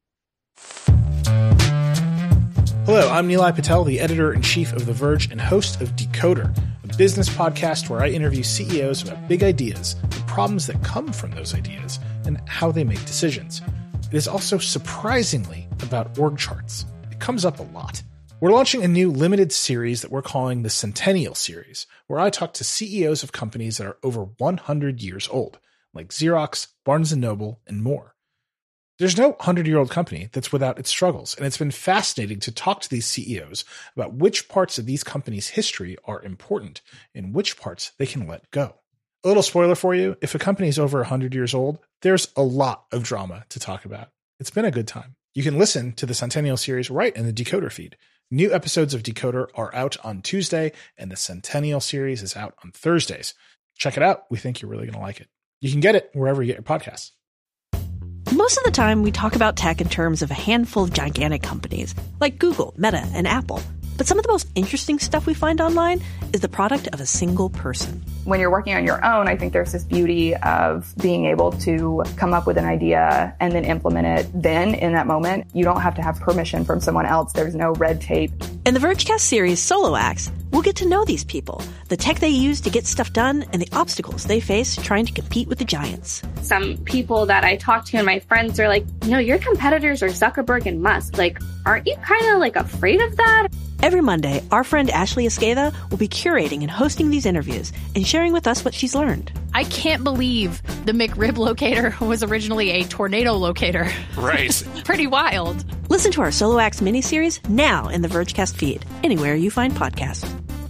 Hello, I'm Nilay Patel, the editor-in-chief of The Verge and host of Decoder, a business podcast where I interview C E Os about big ideas, the problems that come from those ideas, and how they make decisions. It is also surprisingly about org charts. It comes up a lot. We're launching a new limited series that we're calling the Centennial Series, where I talk to C E Os of companies that are over one hundred years old, like Xerox, Barnes and Noble, and more. There's no hundred-year-old company that's without its struggles, and it's been fascinating to talk to these C E Os about which parts of these companies' history are important and which parts they can let go. A little spoiler for you, if a company is over one hundred years old, there's a lot of drama to talk about. It's been a good time. You can listen to the Centennial Series right in the Decoder feed. New episodes of Decoder are out on Tuesday, and the Centennial Series is out on Thursdays. Check it out. We think you're really going to like it. You can get it wherever you get your podcasts. Most of the time, we talk about tech in terms of a handful of gigantic companies, like Google, Meta, and Apple. But some of the most interesting stuff we find online is the product of a single person. When you're working on your own, I think there's this beauty of being able to come up with an idea and then implement it then in that moment. You don't have to have permission from someone else. There's no red tape. In the Vergecast series Solo Acts, we'll get to know these people, the tech they use to get stuff done, and the obstacles they face trying to compete with the giants. Some people that I talk to and my friends are like, you know, your competitors are Zuckerberg and Musk. Like, aren't you kind of like afraid of that? Every Monday, our friend Ashley Esqueda will be curating and hosting these interviews and sharing with us what she's learned. I can't believe the McRib locator was originally a tornado locator. Right. Pretty wild. Listen to our Solo Acts miniseries now in the Vergecast feed, anywhere you find podcasts.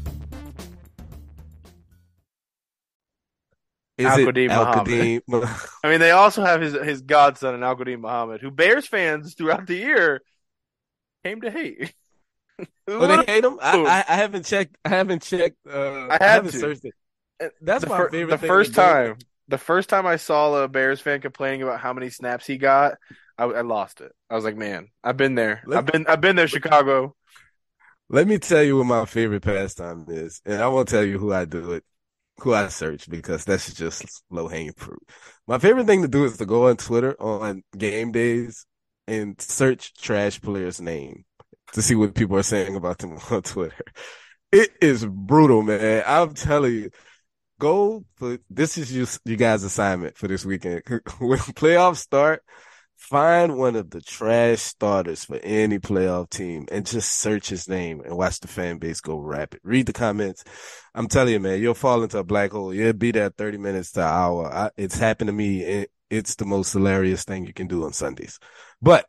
Is Al-Qadim Al-Qadim? Muhammad. I mean, they also have his his godson, Al-Qadim Muhammad, who Bears fans throughout the year came to hate. Oh, they hate him? I, I, I haven't checked. I haven't checked. Uh, I, had I haven't to. searched it. That's the my fir- favorite. The thing first to do. time, the first time I saw a Bears fan complaining about how many snaps he got, I, I lost it. I was like, man, I've been there. Let I've been, I've been there, Chicago. Let me tell you what my favorite pastime is, and I won't tell you who I do it, who I search, because that's just low hanging fruit. My favorite thing to do is to go on Twitter on game days and search trash players' name to see what people are saying about them on Twitter. It is brutal, man. I'm telling you. Go for this is you, you guys' assignment for this weekend. When playoffs start, find one of the trash starters for any playoff team and just search his name and watch the fan base go rapid. Read the comments. I'm telling you, man, you'll fall into a black hole. You'll be there thirty minutes to an hour. I, it's happened to me. It, it's the most hilarious thing you can do on Sundays. But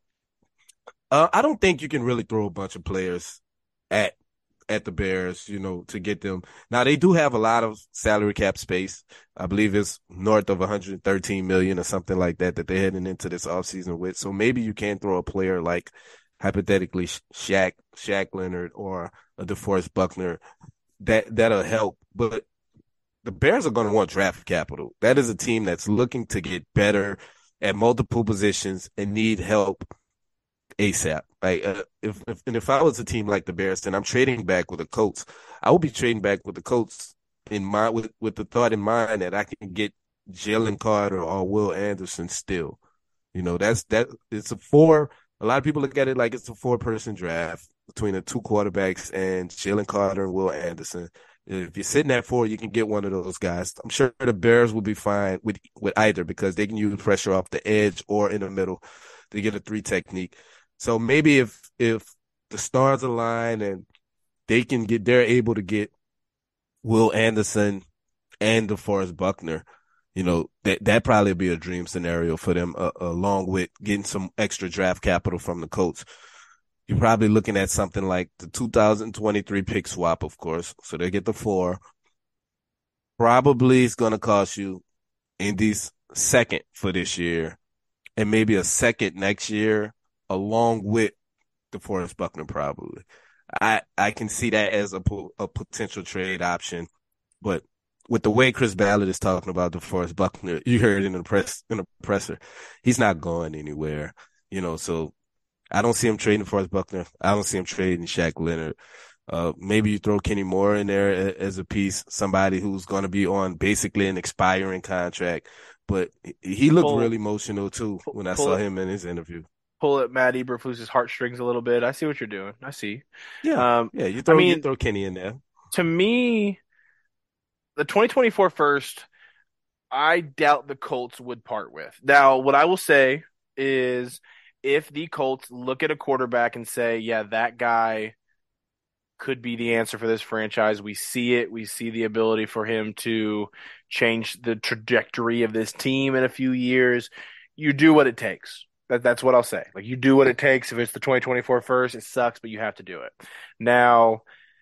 uh, I don't think you can really throw a bunch of players at at the Bears, you know, to get them. Now, they do have a lot of salary cap space. I believe it's north of one hundred thirteen million dollars or something like that that they're heading into this offseason with. So maybe you can throw a player like, hypothetically, Shaq, Shaq Leonard or a DeForest Buckner. That, that'll help. But the Bears are going to want draft capital. That is a team that's looking to get better at multiple positions and need help ASAP. Like, uh, if, if and if I was a team like the Bears, then I'm trading back with the Colts. I would be trading back with the Colts in mind, with with the thought in mind that I can get Jalen Carter or Will Anderson still. You know, that's that. It's a four. A lot of people look at it like it's a four person draft between the two quarterbacks and Jalen Carter and Will Anderson. If you're sitting at four, you can get one of those guys. I'm sure the Bears will be fine with with either because they can use pressure off the edge or in the middle to get a three technique. So maybe if if the stars align and they can get, they're able to get Will Anderson and DeForest Buckner, you know, that that probably be a dream scenario for them, uh, along with getting some extra draft capital from the Colts. You're probably looking at something like the two thousand twenty-three pick swap, of course. So they get the four. Probably it's going to cost you Indy's second for this year and maybe a second next year, along with DeForest Buckner, probably. I, I can see that as a, a potential trade option. But with the way Chris Ballard is talking about DeForest Buckner, you heard in the press, in the presser, he's not going anywhere. You know, so I don't see him trading DeForest Buckner. I don't see him trading Shaq Leonard. Uh, maybe you throw Kenny Moore in there as a piece, somebody who's going to be on basically an expiring contract. But he looked pull, really emotional, too, when I saw him in his interview. Pull at Matt Eberflus's heartstrings a little bit. I see what you're doing. I see. Yeah, um, yeah. You throw, I mean, you throw Kenny in there. To me, the twenty twenty-four first, I doubt the Colts would part with. Now, what I will say is if the Colts look at a quarterback and say, yeah, that guy could be the answer for this franchise. We see it. We see the ability for him to change the trajectory of this team in a few years. You do what it takes. That, that's what I'll say. Like, you do what it takes. If it's the twenty twenty-four first, it sucks, but you have to do it. Now,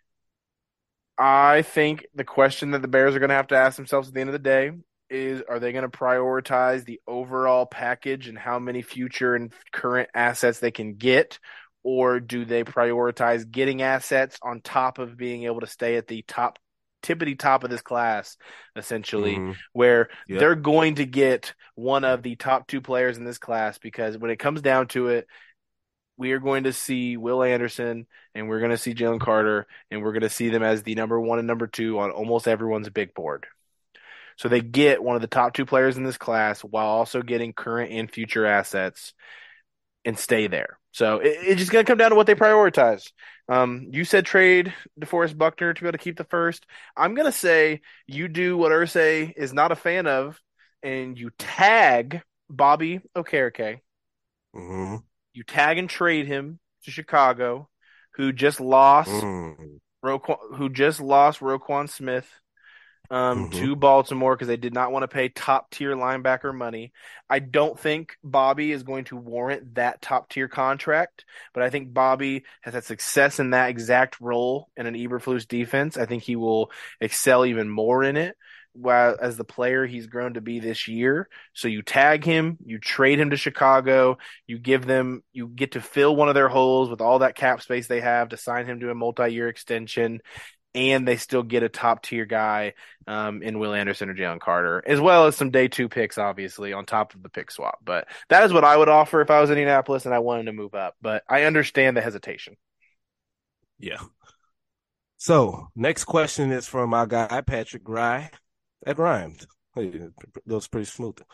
I think the question that the Bears are going to have to ask themselves at the end of the day is, are they going to prioritize the overall package and how many future and current assets they can get? Or do they prioritize getting assets on top of being able to stay at the top tippity top of this class, essentially, mm-hmm. where yep. they're going to get one of the top two players in this class, because when it comes down to it, we are going to see Will Anderson and we're going to see Jalen Carter, and we're going to see them as the number one and number two on almost everyone's big board. So they get one of the top two players in this class while also getting current and future assets and stay there. So it, it's just going to come down to what they prioritize. Um, you said trade DeForest Buckner to be able to keep the first. I'm going to say you do what Irsay is not a fan of, and you tag Bobby Okereke. Mm-hmm. You tag and trade him to Chicago, who just lost mm. Roquan, who just lost Roquan Smith um, mm-hmm. to Baltimore because they did not want to pay top tier linebacker money. I don't think Bobby is going to warrant that top tier contract, but I think Bobby has had success in that exact role in an Eberflus defense. I think he will excel even more in it. While as the player he's grown to be this year. So you tag him, you trade him to Chicago, you give them, you get to fill one of their holes with all that cap space they have to sign him to a multi-year extension, and they still get a top tier guy um, in Will Anderson or Jalen Carter, as well as some day two picks, obviously, on top of the pick swap. But that is what I would offer if I was Indianapolis and I wanted to move up. But I understand the hesitation. Yeah. So next question is from our guy, Patrick Gry. That rhymed. That was pretty smooth.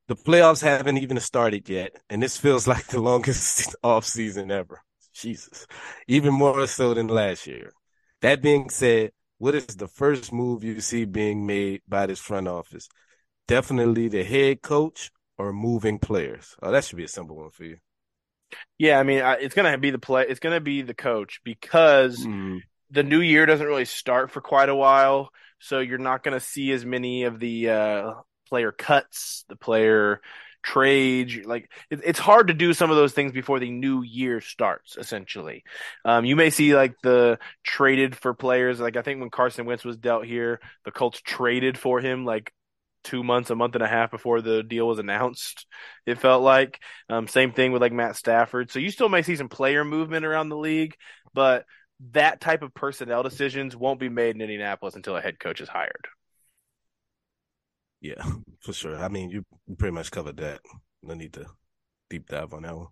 The playoffs haven't even started yet, and this feels like the longest off season ever. Jesus. Even more so than last year. That being said, what is the first move you see being made by this front office? Definitely the head coach or moving players? Oh, that should be a simple one for you. Yeah, I mean, it's going to be the play. It's going to be the coach because mm. the new year doesn't really start for quite a while. So you're not going to see as many of the uh, player cuts, the player trades. Like it, it's hard to do some of those things before the new year starts, essentially. Um, you may see like the traded for players. Like I think when Carson Wentz was dealt here, the Colts traded for him like two months, a month and a half before the deal was announced, it felt like. Um, same thing with like Matt Stafford. So you still may see some player movement around the league, but that type of personnel decisions won't be made in Indianapolis until a head coach is hired. Yeah, for sure. I mean, you pretty much covered that. No need to deep dive on that one.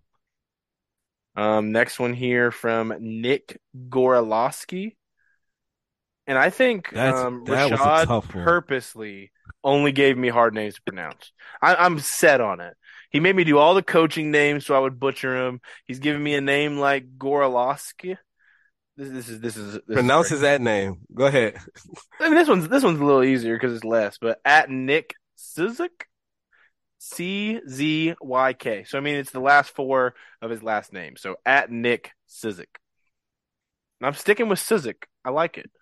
Um, next one here from Nick Gorolowski. And I think That's, um, that Rashad purposely only gave me hard names to pronounce. I, I'm set on it. He made me do all the coaching names so I would butcher them. He's giving me a name like Gorolowski. This, this is this is this pronounces is that name. Go ahead. I mean, this one's this one's a little easier because it's less. But at Nick Cyzyk, C Z Y K. So I mean, it's the last four of his last name. So at Nick Cyzyk. And I'm sticking with Cyzyk. I like it.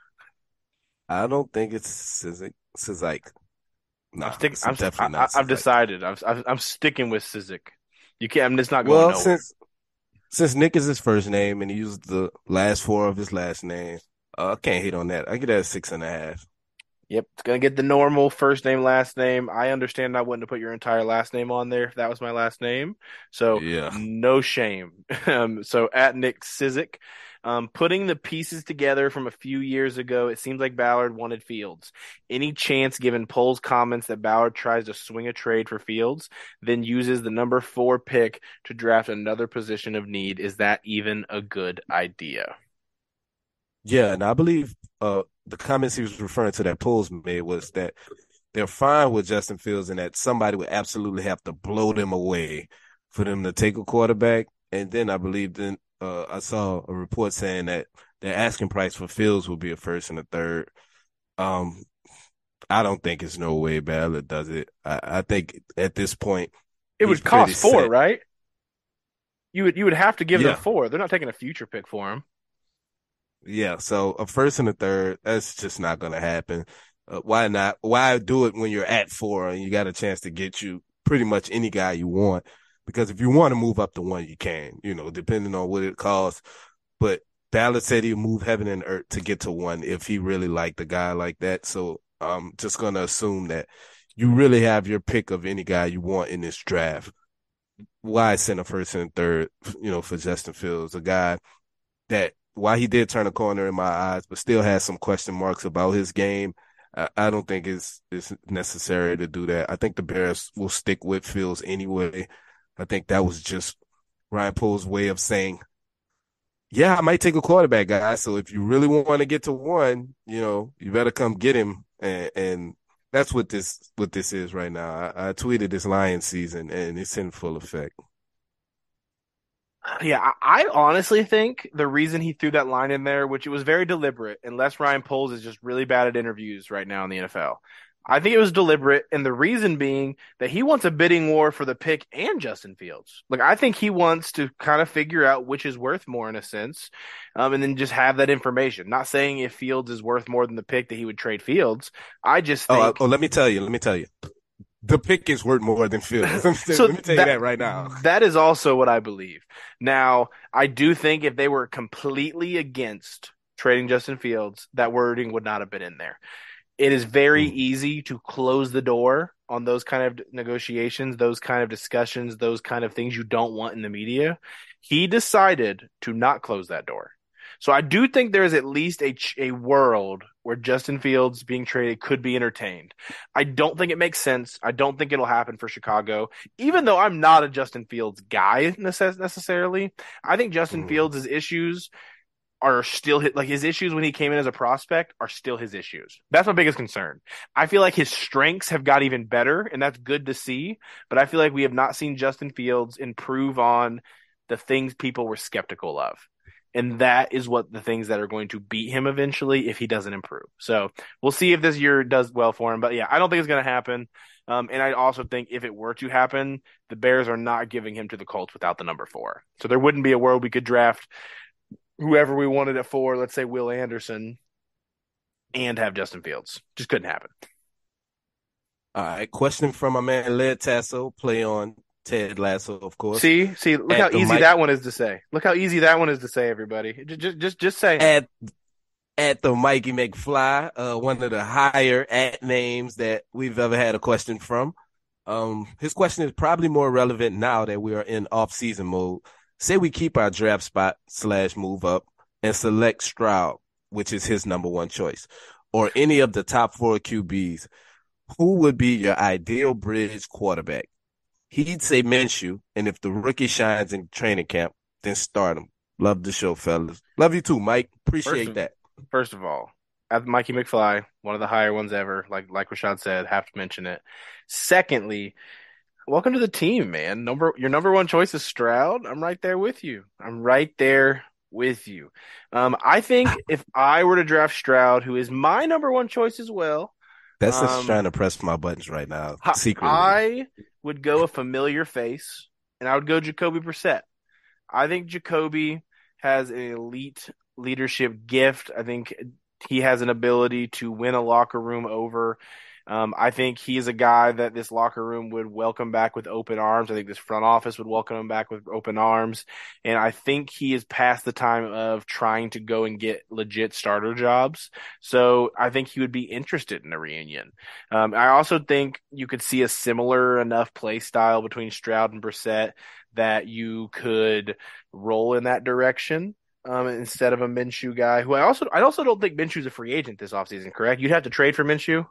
I don't think it's Cyzyk. Cyzyk. No, I'm sticking. I'm, definitely I, not. I've decided. I'm, I'm I'm sticking with Cyzyk. You can't. I mean, it's not going well, nowhere. Since since Nick is his first name and he used the last four of his last name, uh, I can't hate on that. I get that a six and a half. Yep, it's gonna get the normal first name, last name. I understand I wouldn't have put your entire last name on there if that was my last name. So yeah. no shame. um, so at Nick Cyzyk. Um, putting the pieces together from a few years ago, it seems like Ballard wanted Fields. Any chance, given Poles' comments, that Ballard tries to swing a trade for Fields, then uses the number four pick to draft another position of need? Is that even a good idea? Yeah, and I believe uh, the comments he was referring to that Poles made was that they're fine with Justin Fields and that somebody would absolutely have to blow them away for them to take a quarterback. And then I believe then Uh, I saw a report saying that their asking price for Fields will be a first and a third. Um, I don't think it's no way Ballard does it. I, I think at this point it would cost four, set. right? You would you would have to give yeah. them four. They're not taking a future pick for him. Yeah, so a first and a third, that's just not going to happen. Uh, why not? Why do it when you're at four and you got a chance to get you pretty much any guy you want? Because if you want to move up to one, you can, you know, depending on what it costs. But Ballard said he'd move heaven and earth to get to one if he really liked a guy like that. So I'm just going to assume that you really have your pick of any guy you want in this draft. Why send a first and third, you know, for Justin Fields, a guy that, while he did turn a corner in my eyes, but still has some question marks about his game, I, I don't think it's, it's necessary to do that. I think the Bears will stick with Fields anyway. I think that was just Ryan Poles' way of saying, yeah, I might take a quarterback, guy. So if you really want to get to one, you know, you better come get him. And, and that's what this what this is right now. I, I tweeted this Lions season, and it's in full effect. Yeah, I honestly think the reason he threw that line in there, which it was very deliberate, unless Ryan Poles is just really bad at interviews right now in the N F L. I think it was deliberate, and the reason being that he wants a bidding war for the pick and Justin Fields. Like, I think he wants to kind of figure out which is worth more in a sense, um, and then just have that information. Not saying if Fields is worth more than the pick that he would trade Fields. I just think. Oh, oh let me tell you. Let me tell you. The pick is worth more than Fields. So let me tell that, you that right now. That is also what I believe. Now, I do think if they were completely against trading Justin Fields, that wording would not have been in there. It is very mm. easy to close the door on those kind of negotiations, those kind of discussions, those kind of things you don't want in the media. He decided to not close that door. So I do think there is at least a a world where Justin Fields being traded could be entertained. I don't think it makes sense. I don't think it'll happen for Chicago, even though I'm not a Justin Fields guy necessarily. I think Justin mm. Fields' issues are still his, like his issues when he came in as a prospect are still his issues. That's my biggest concern. I feel like his strengths have got even better, and that's good to see. But I feel like we have not seen Justin Fields improve on the things people were skeptical of. And that is what the things that are going to beat him eventually if he doesn't improve. So we'll see if this year does well for him. But yeah, I don't think it's going to happen. Um, and I also think if it were to happen, the Bears are not giving him to the Colts without the number four. So there wouldn't be a world we could draft whoever we wanted it for, let's say Will Anderson, and have Justin Fields. Just couldn't happen. All right. Question from my man, Led Tasso, play on Ted Lasso, of course. See, see, look At how easy mic- that one is to say. Look how easy that one is to say, everybody. Just, just, just, just say. At at the Mikey McFly, uh, one of the higher at names that we've ever had a question from. Um, his question is probably more relevant now that we are in off-season mode. Say we keep our draft spot slash move up and select Stroud, which is his number one choice, or any of the top four Q Bs. Who would be your ideal bridge quarterback? He'd say Minshew, and if the rookie shines in training camp, then start him. Love the show, fellas. Love you too, Mike. Appreciate First of, that. First of all, at Mikey McFly, one of the higher ones ever, like like Rashad said, have to mention it. Secondly, welcome to the team, man. Number your number one choice is Stroud. I'm right there with you. I'm right there with you. Um, I think if I were to draft Stroud, who is my number one choice as well. That's just um, trying to press my buttons right now, secretly. I would go a familiar face, and I would go Jacoby Brissett. I think Jacoby has an elite leadership gift. I think he has an ability to win a locker room over. Um, I think he is a guy that this locker room would welcome back with open arms. I think this front office would welcome him back with open arms. And I think he is past the time of trying to go and get legit starter jobs. So I think he would be interested in a reunion. Um, I also think you could see a similar enough play style between Stroud and Brissett that you could roll in that direction. Um, instead of a Minshew guy who I also, I also don't think Minshew's a free agent this offseason, correct? You'd have to trade for Minshew.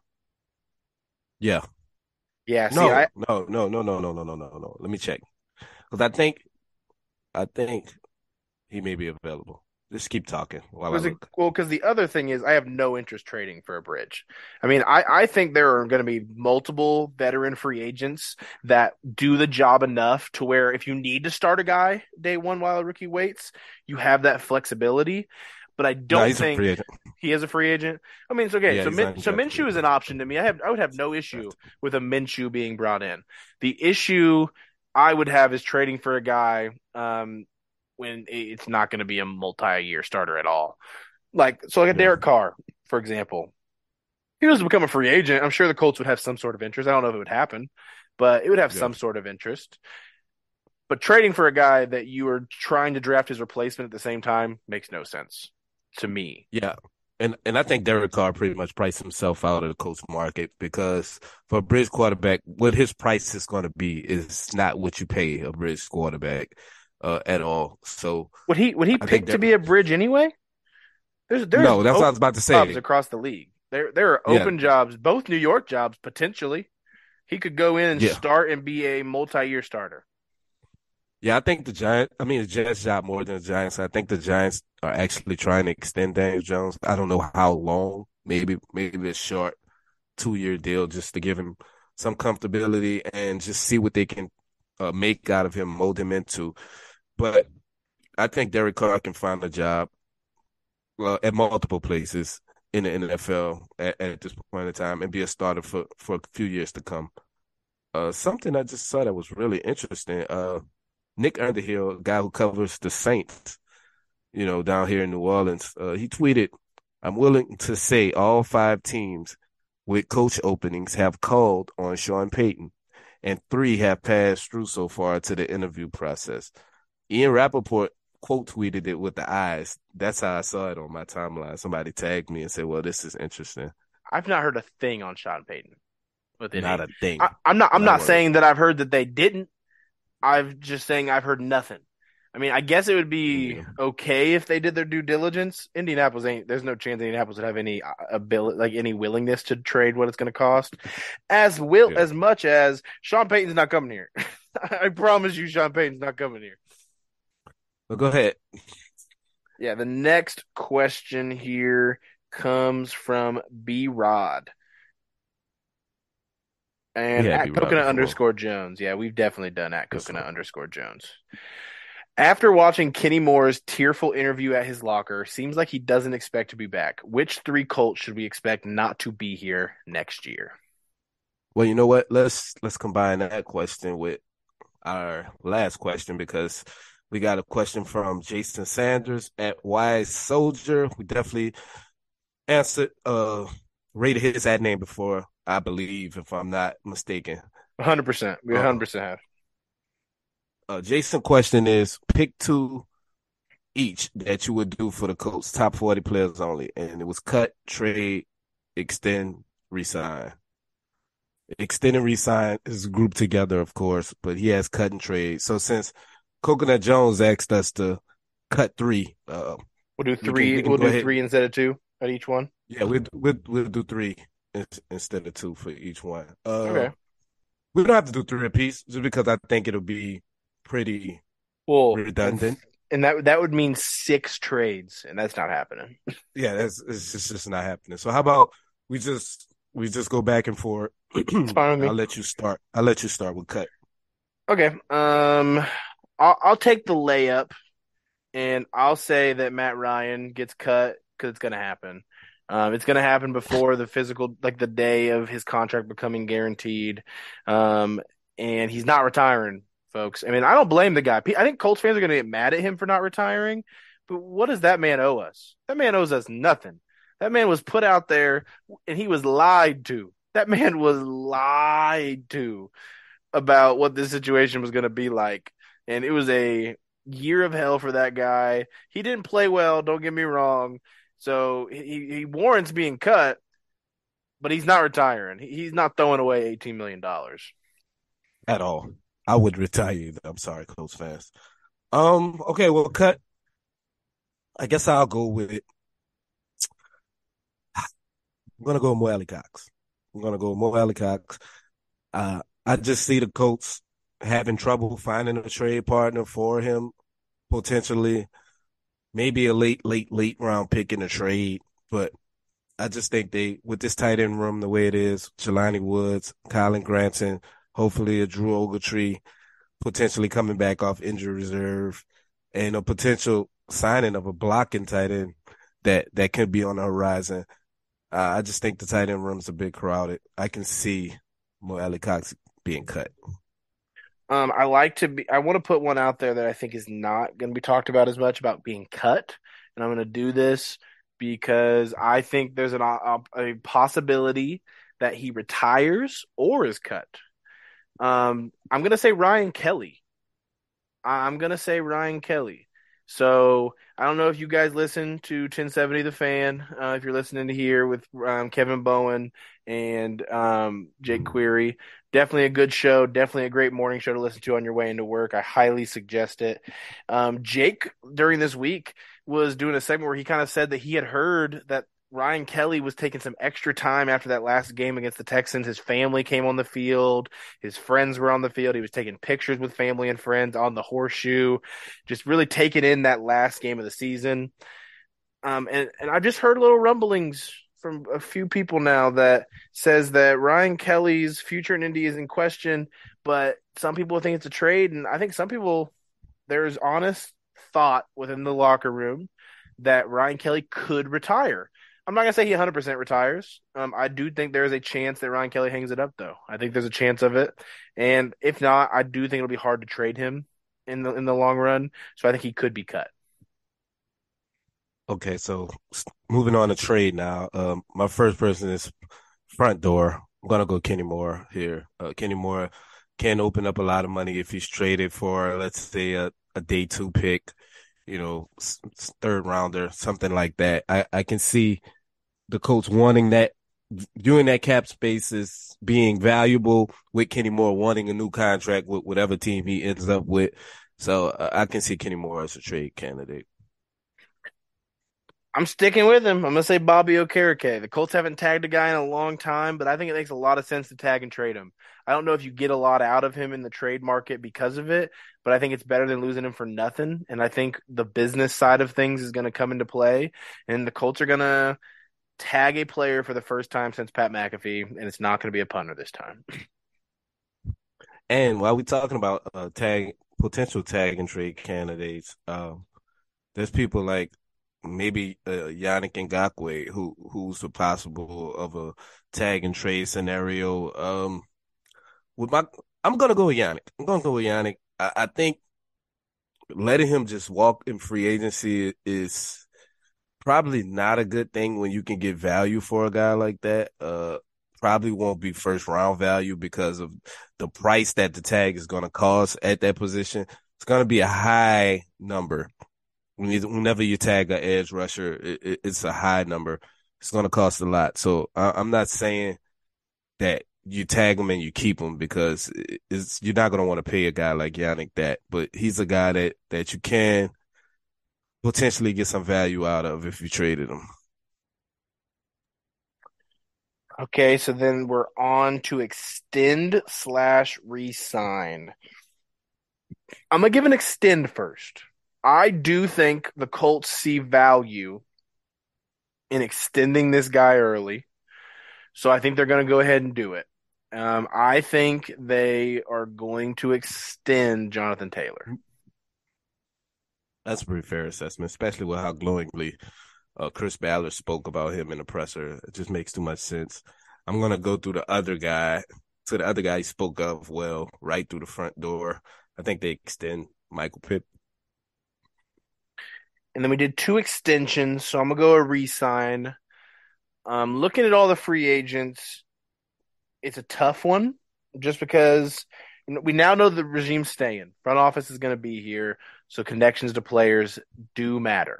Yeah. Yeah. See, No, I, no, no, no, no, no, no, no, no, no. Let me check. Because I think, I think he may be available. Just keep talking while I it, look. well, because the other thing is I have no interest trading for a bridge. I mean, I, I think there are going to be multiple veteran free agents that do the job enough to where if you need to start a guy day one while a rookie waits, you have that flexibility. But I don't No, he's think a free agent. he is a free agent. I mean, it's okay. Yeah, so he's Min, not so exactly Minshew is free an option to me. I have I would have no issue with a Minshew being brought in. The issue I would have is trading for a guy um, when it's not going to be a multi-year starter at all. Like so, like a Yeah. Derek Carr, for example. He was to become a free agent. I'm sure the Colts would have some sort of interest. I don't know if it would happen, but it would have Yeah. some sort of interest. But trading for a guy that you are trying to draft his replacement at the same time makes no sense to me. Yeah. And and I think Derek Carr pretty much priced himself out of the Colts market because for a bridge quarterback, what his price is going to be is not what you pay a bridge quarterback uh, at all. So Would he would he I pick think to that- be a bridge anyway? There's there's no, that's what I was open about to jobs say. across the league. There there are Yeah. open jobs, both New York jobs potentially. He could go in and Yeah. start and be a multi-year starter. Yeah, I think the Giants, I mean, the Jets job more than the Giants. I think the Giants are actually trying to extend Daniel Jones. I don't know how long, maybe, maybe a short two year deal just to give him some comfortability and just see what they can uh, make out of him, mold him into. But I think Derek Carr can find a job uh, at multiple places in the N F L at, at this point in time and be a starter for, for a few years to come. Uh, something I just saw that was really interesting. Uh, Nick Underhill, a guy who covers the Saints, you know, down here in New Orleans, uh, he tweeted, I'm willing to say all five teams with coach openings have called on Sean Payton, and three have passed through so far to the interview process. Ian Rappaport quote tweeted it with the eyes. That's how I saw it on my timeline. Somebody tagged me and said, well, this is interesting. I've not heard a thing on Sean Payton. With Not any. a thing. I, I'm not I'm Not not a word. saying that I've heard that they didn't. I'm just saying I've heard nothing. I mean, I guess it would be Yeah. okay if they did their due diligence. Indianapolis ain't. There's no chance Indianapolis would have any ability, like any willingness to trade what it's going to cost. As will Yeah. as much as Sean Payton's not coming here. I promise you, Sean Payton's not coming here. But go ahead. Yeah, the next question here comes from B Rod. And at Coconut underscore Jones. Yeah, we've definitely done at Coconut underscore Jones. After watching Kenny Moore's tearful interview at his locker, seems like he doesn't expect to be back. Which three Colts should we expect not to be here next year? Well, you know what? Let's let's combine that question with our last question, because we got a question from Jason Sanders at Wise Soldier. We definitely answered, uh, rated his ad name before, I believe, if I'm not mistaken. one hundred percent. We one hundred percent have. Uh, Jason's question is, pick two each that you would do for the Colts, top forty players only. And it was cut, trade, extend, resign. Extend and resign is grouped together, of course, but he has cut and trade. So since Coconut Jones asked us to cut three, uh, we'll do three. We can, we can we'll do ahead. three instead of two at each one. Yeah, we'll we'll, we'll do three instead of two for each one. Uh, okay. We don't have to do three apiece, just because I think it'll be pretty well redundant. And that that would mean six trades, and that's not happening. Yeah, that's it's just, just not happening. So how about we just we just go back and forth. It's fine with me. I'll let you start. I'll let you start with cut. Okay. Um, I'll, I'll take the layup, and I'll say that Matt Ryan gets cut because it's going to happen. Um, it's going to happen before the physical, like the day of his contract becoming guaranteed. Um, and he's not retiring, folks. I mean, I don't blame the guy. I think Colts fans are going to get mad at him for not retiring, but what does that man owe us? That man owes us nothing. That man was put out there, and he was lied to. That man was lied to about what this situation was going to be like. And it was a year of hell for that guy. He didn't play well, don't get me wrong. So he, he warrants being cut, but he's not retiring. He's not throwing away eighteen million dollars. At all. I would retire you. I'm sorry, Colts fans. Um, okay, well, cut. I guess I'll go with it. I'm going to go with Mo Alie-Cox. I'm going to go with Mo Alie-Cox. Uh, I just see the Colts having trouble finding a trade partner for him, potentially maybe a late, late, late round pick in a trade. But I just think they, with this tight end room the way it is, Jelani Woods, Colin Granson, hopefully a Drew Ogletree, potentially coming back off injury reserve, and a potential signing of a blocking tight end that, that could be on the horizon. Uh, I just think the tight end room's a bit crowded. I can see Mo Alie-Cox being cut. Um, I like to be. I want to put one out there that I think is not going to be talked about as much about being cut, and I'm going to do this because I think there's an, a, a possibility that he retires or is cut. Um, I'm going to say Ryan Kelly. I'm going to say Ryan Kelly. So I don't know if you guys listen to ten seventy The Fan, uh, if you're listening to here with um, Kevin Bowen and um, Jake Query. Definitely a good show. Definitely a great morning show to listen to on your way into work. I highly suggest it. Um, Jake, during this week, was doing a segment where he kind of said that he had heard that Ryan Kelly was taking some extra time after that last game against the Texans. His family came on the field. His friends were on the field. He was taking pictures with family and friends on the horseshoe, just really taking in that last game of the season. Um, and, and I just heard little rumblings from a few people now that says that Ryan Kelly's future in Indy is in question, but some people think it's a trade. And I think some people, there's honest thought within the locker room that Ryan Kelly could retire. I'm not going to say he one hundred percent retires. Um, I do think there is a chance that Ryan Kelly hangs it up, though. I think there's a chance of it. And if not, I do think it'll be hard to trade him in the in the long run. So I think he could be cut. Okay, so moving on to trade now. Um, my first person is front door. I'm going to go Kenny Moore here. Uh, Kenny Moore can open up a lot of money if he's traded for, let's say, a, a day two pick. You know, third rounder, something like that. I, I can see the Colts wanting that, viewing that cap space as being valuable, with Kenny Moore wanting a new contract with whatever team he ends up with. So uh, I can see Kenny Moore as a trade candidate. I'm sticking with him. I'm going to say Bobby Okereke. The Colts haven't tagged a guy in a long time, but I think it makes a lot of sense to tag and trade him. I don't know if you get a lot out of him in the trade market because of it, but I think it's better than losing him for nothing. And I think the business side of things is going to come into play, and the Colts are going to tag a player for the first time since Pat McAfee, and it's not going to be a punter this time. And while we're talking about uh, tag potential tag and trade candidates, uh, there's people like maybe uh, Yannick Ngakoue, who who's a possible of a tag and trade scenario. Um, with my, I'm gonna go with Yannick. I'm gonna go with Yannick. I, I think letting him just walk in free agency is probably not a good thing when you can get value for a guy like that. Uh, probably won't be first round value because of the price that the tag is gonna cost at that position. It's gonna be a high number. Whenever you tag an edge rusher, it, it's a high number. It's going to cost a lot. So I, I'm not saying that you tag him and you keep him because it's, you're not going to want to pay a guy like Yannick that. But he's a guy that, that you can potentially get some value out of if you traded him. Okay, so then we're on to extend slash re-sign. I'm going to give an extend first. I do think the Colts see value in extending this guy early. So I think they're going to go ahead and do it. Um, I think they are going to extend Jonathan Taylor. That's a pretty fair assessment, especially with how glowingly uh, Chris Ballard spoke about him in the presser. It just makes too much sense. I'm going to go through the other guy, to the other guy he spoke of well, right through the front door. I think they extend Michael Pitt. And then we did two extensions, so I'm going to go a re-sign. Um, looking at all the free agents, it's a tough one just because you know, we now know the regime's staying. Front office is going to be here, so connections to players do matter.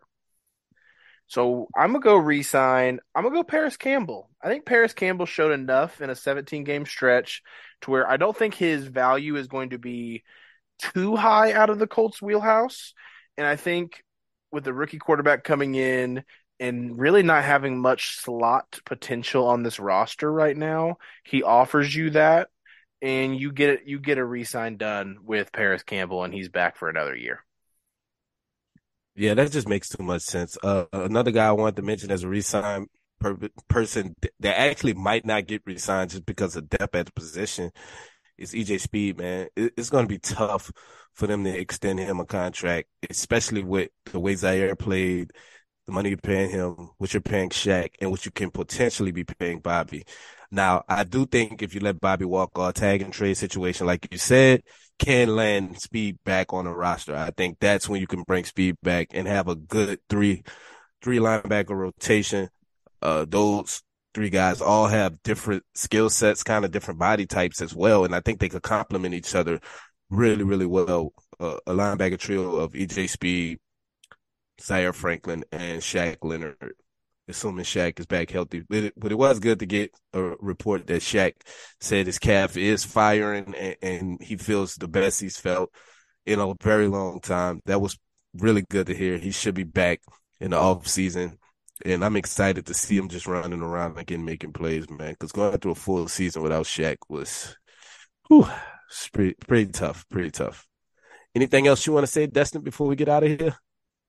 So I'm going to go re-sign. I'm going to go Paris Campbell. I think Paris Campbell showed enough in a seventeen-game stretch to where I don't think his value is going to be too high out of the Colts' wheelhouse. And I think with the rookie quarterback coming in and really not having much slot potential on this roster right now, he offers you that, and you get it. You get a re-sign done with Paris Campbell, and he's back for another year. Yeah, that just makes too much sense. Uh, another guy I wanted to mention as a re-sign per- person that actually might not get re-signed just because of depth at the position is E J Speed, man. It, it's going to be tough for them to extend him a contract, especially with the way Zaire played, the money you're paying him, what you're paying Shaq, and what you can potentially be paying Bobby. Now, I do think if you let Bobby walk or tag and trade situation, like you said, can land Speed back on the roster. I think that's when you can bring Speed back and have a good three, three linebacker rotation. Uh, those three guys all have different skill sets, kind of different body types as well. And I think they could complement each other really, really well. Uh, a linebacker trio of E J Speed, Zaire Franklin, and Shaq Leonard, assuming Shaq is back healthy. But it, but it was good to get a report that Shaq said his calf is firing and, and he feels the best he's felt in a very long time. That was really good to hear. He should be back in the off season. And I'm excited to see him just running around again, making plays, man. Because going through a full season without Shaq was whew, pretty, pretty tough, pretty tough. Anything else you want to say, Destin, before we get out of here?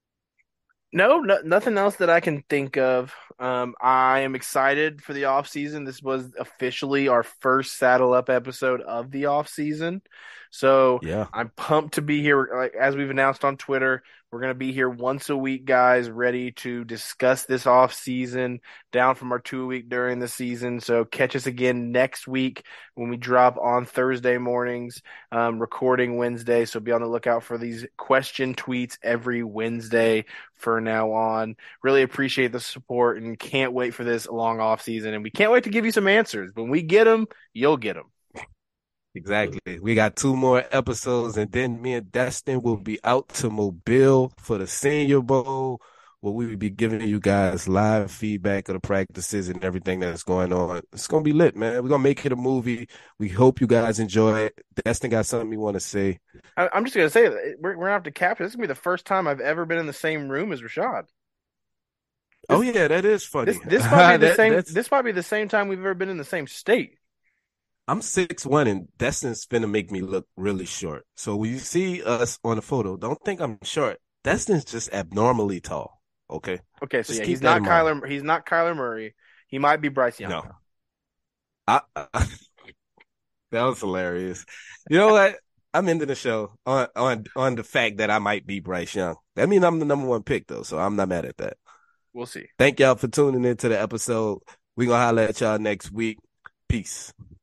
No, no, nothing else that I can think of. Um, I am excited for the off season. This was officially our first Saddle Up episode of the off season. So yeah. I'm pumped to be here. Like, as we've announced on Twitter, we're going to be here once a week, guys, ready to discuss this off season, down from our two a week during the season. So catch us again next week when we drop on Thursday mornings, um, recording Wednesday. So be on the lookout for these question tweets every Wednesday for now on. Really appreciate the support and can't wait for this long off season. And we can't wait to give you some answers. When we get them, you'll get them. Exactly. We got two more episodes, and then me and Destin will be out to Mobile for the Senior Bowl, where we will be giving you guys live feedback of the practices and everything that's going on. It's going to be lit, man. We're going to make it a movie. We hope you guys enjoy it. Destin got something you want to say? I, I'm just going to say, we're, we're going to have to capture. This is going to be the first time I've ever been in the same room as Rashad. Oh yeah, that is funny. This, this might be the That- same. that's- This might be the same time we've ever been in the same state. I'm six one, and Destin's finna make me look really short. So when you see us on the photo, don't think I'm short. Destin's just abnormally tall. Okay. Okay, so Just yeah, keep he's that not in mind. Kyler. He's not Kyler Murray. He might be Bryce Young. No. I, I, that was hilarious. You know what? I'm ending the show on on on the fact that I might be Bryce Young. That means I'm the number one pick though, so I'm not mad at that. We'll see. Thank y'all for tuning into the episode. We gonna holler at y'all next week. Peace.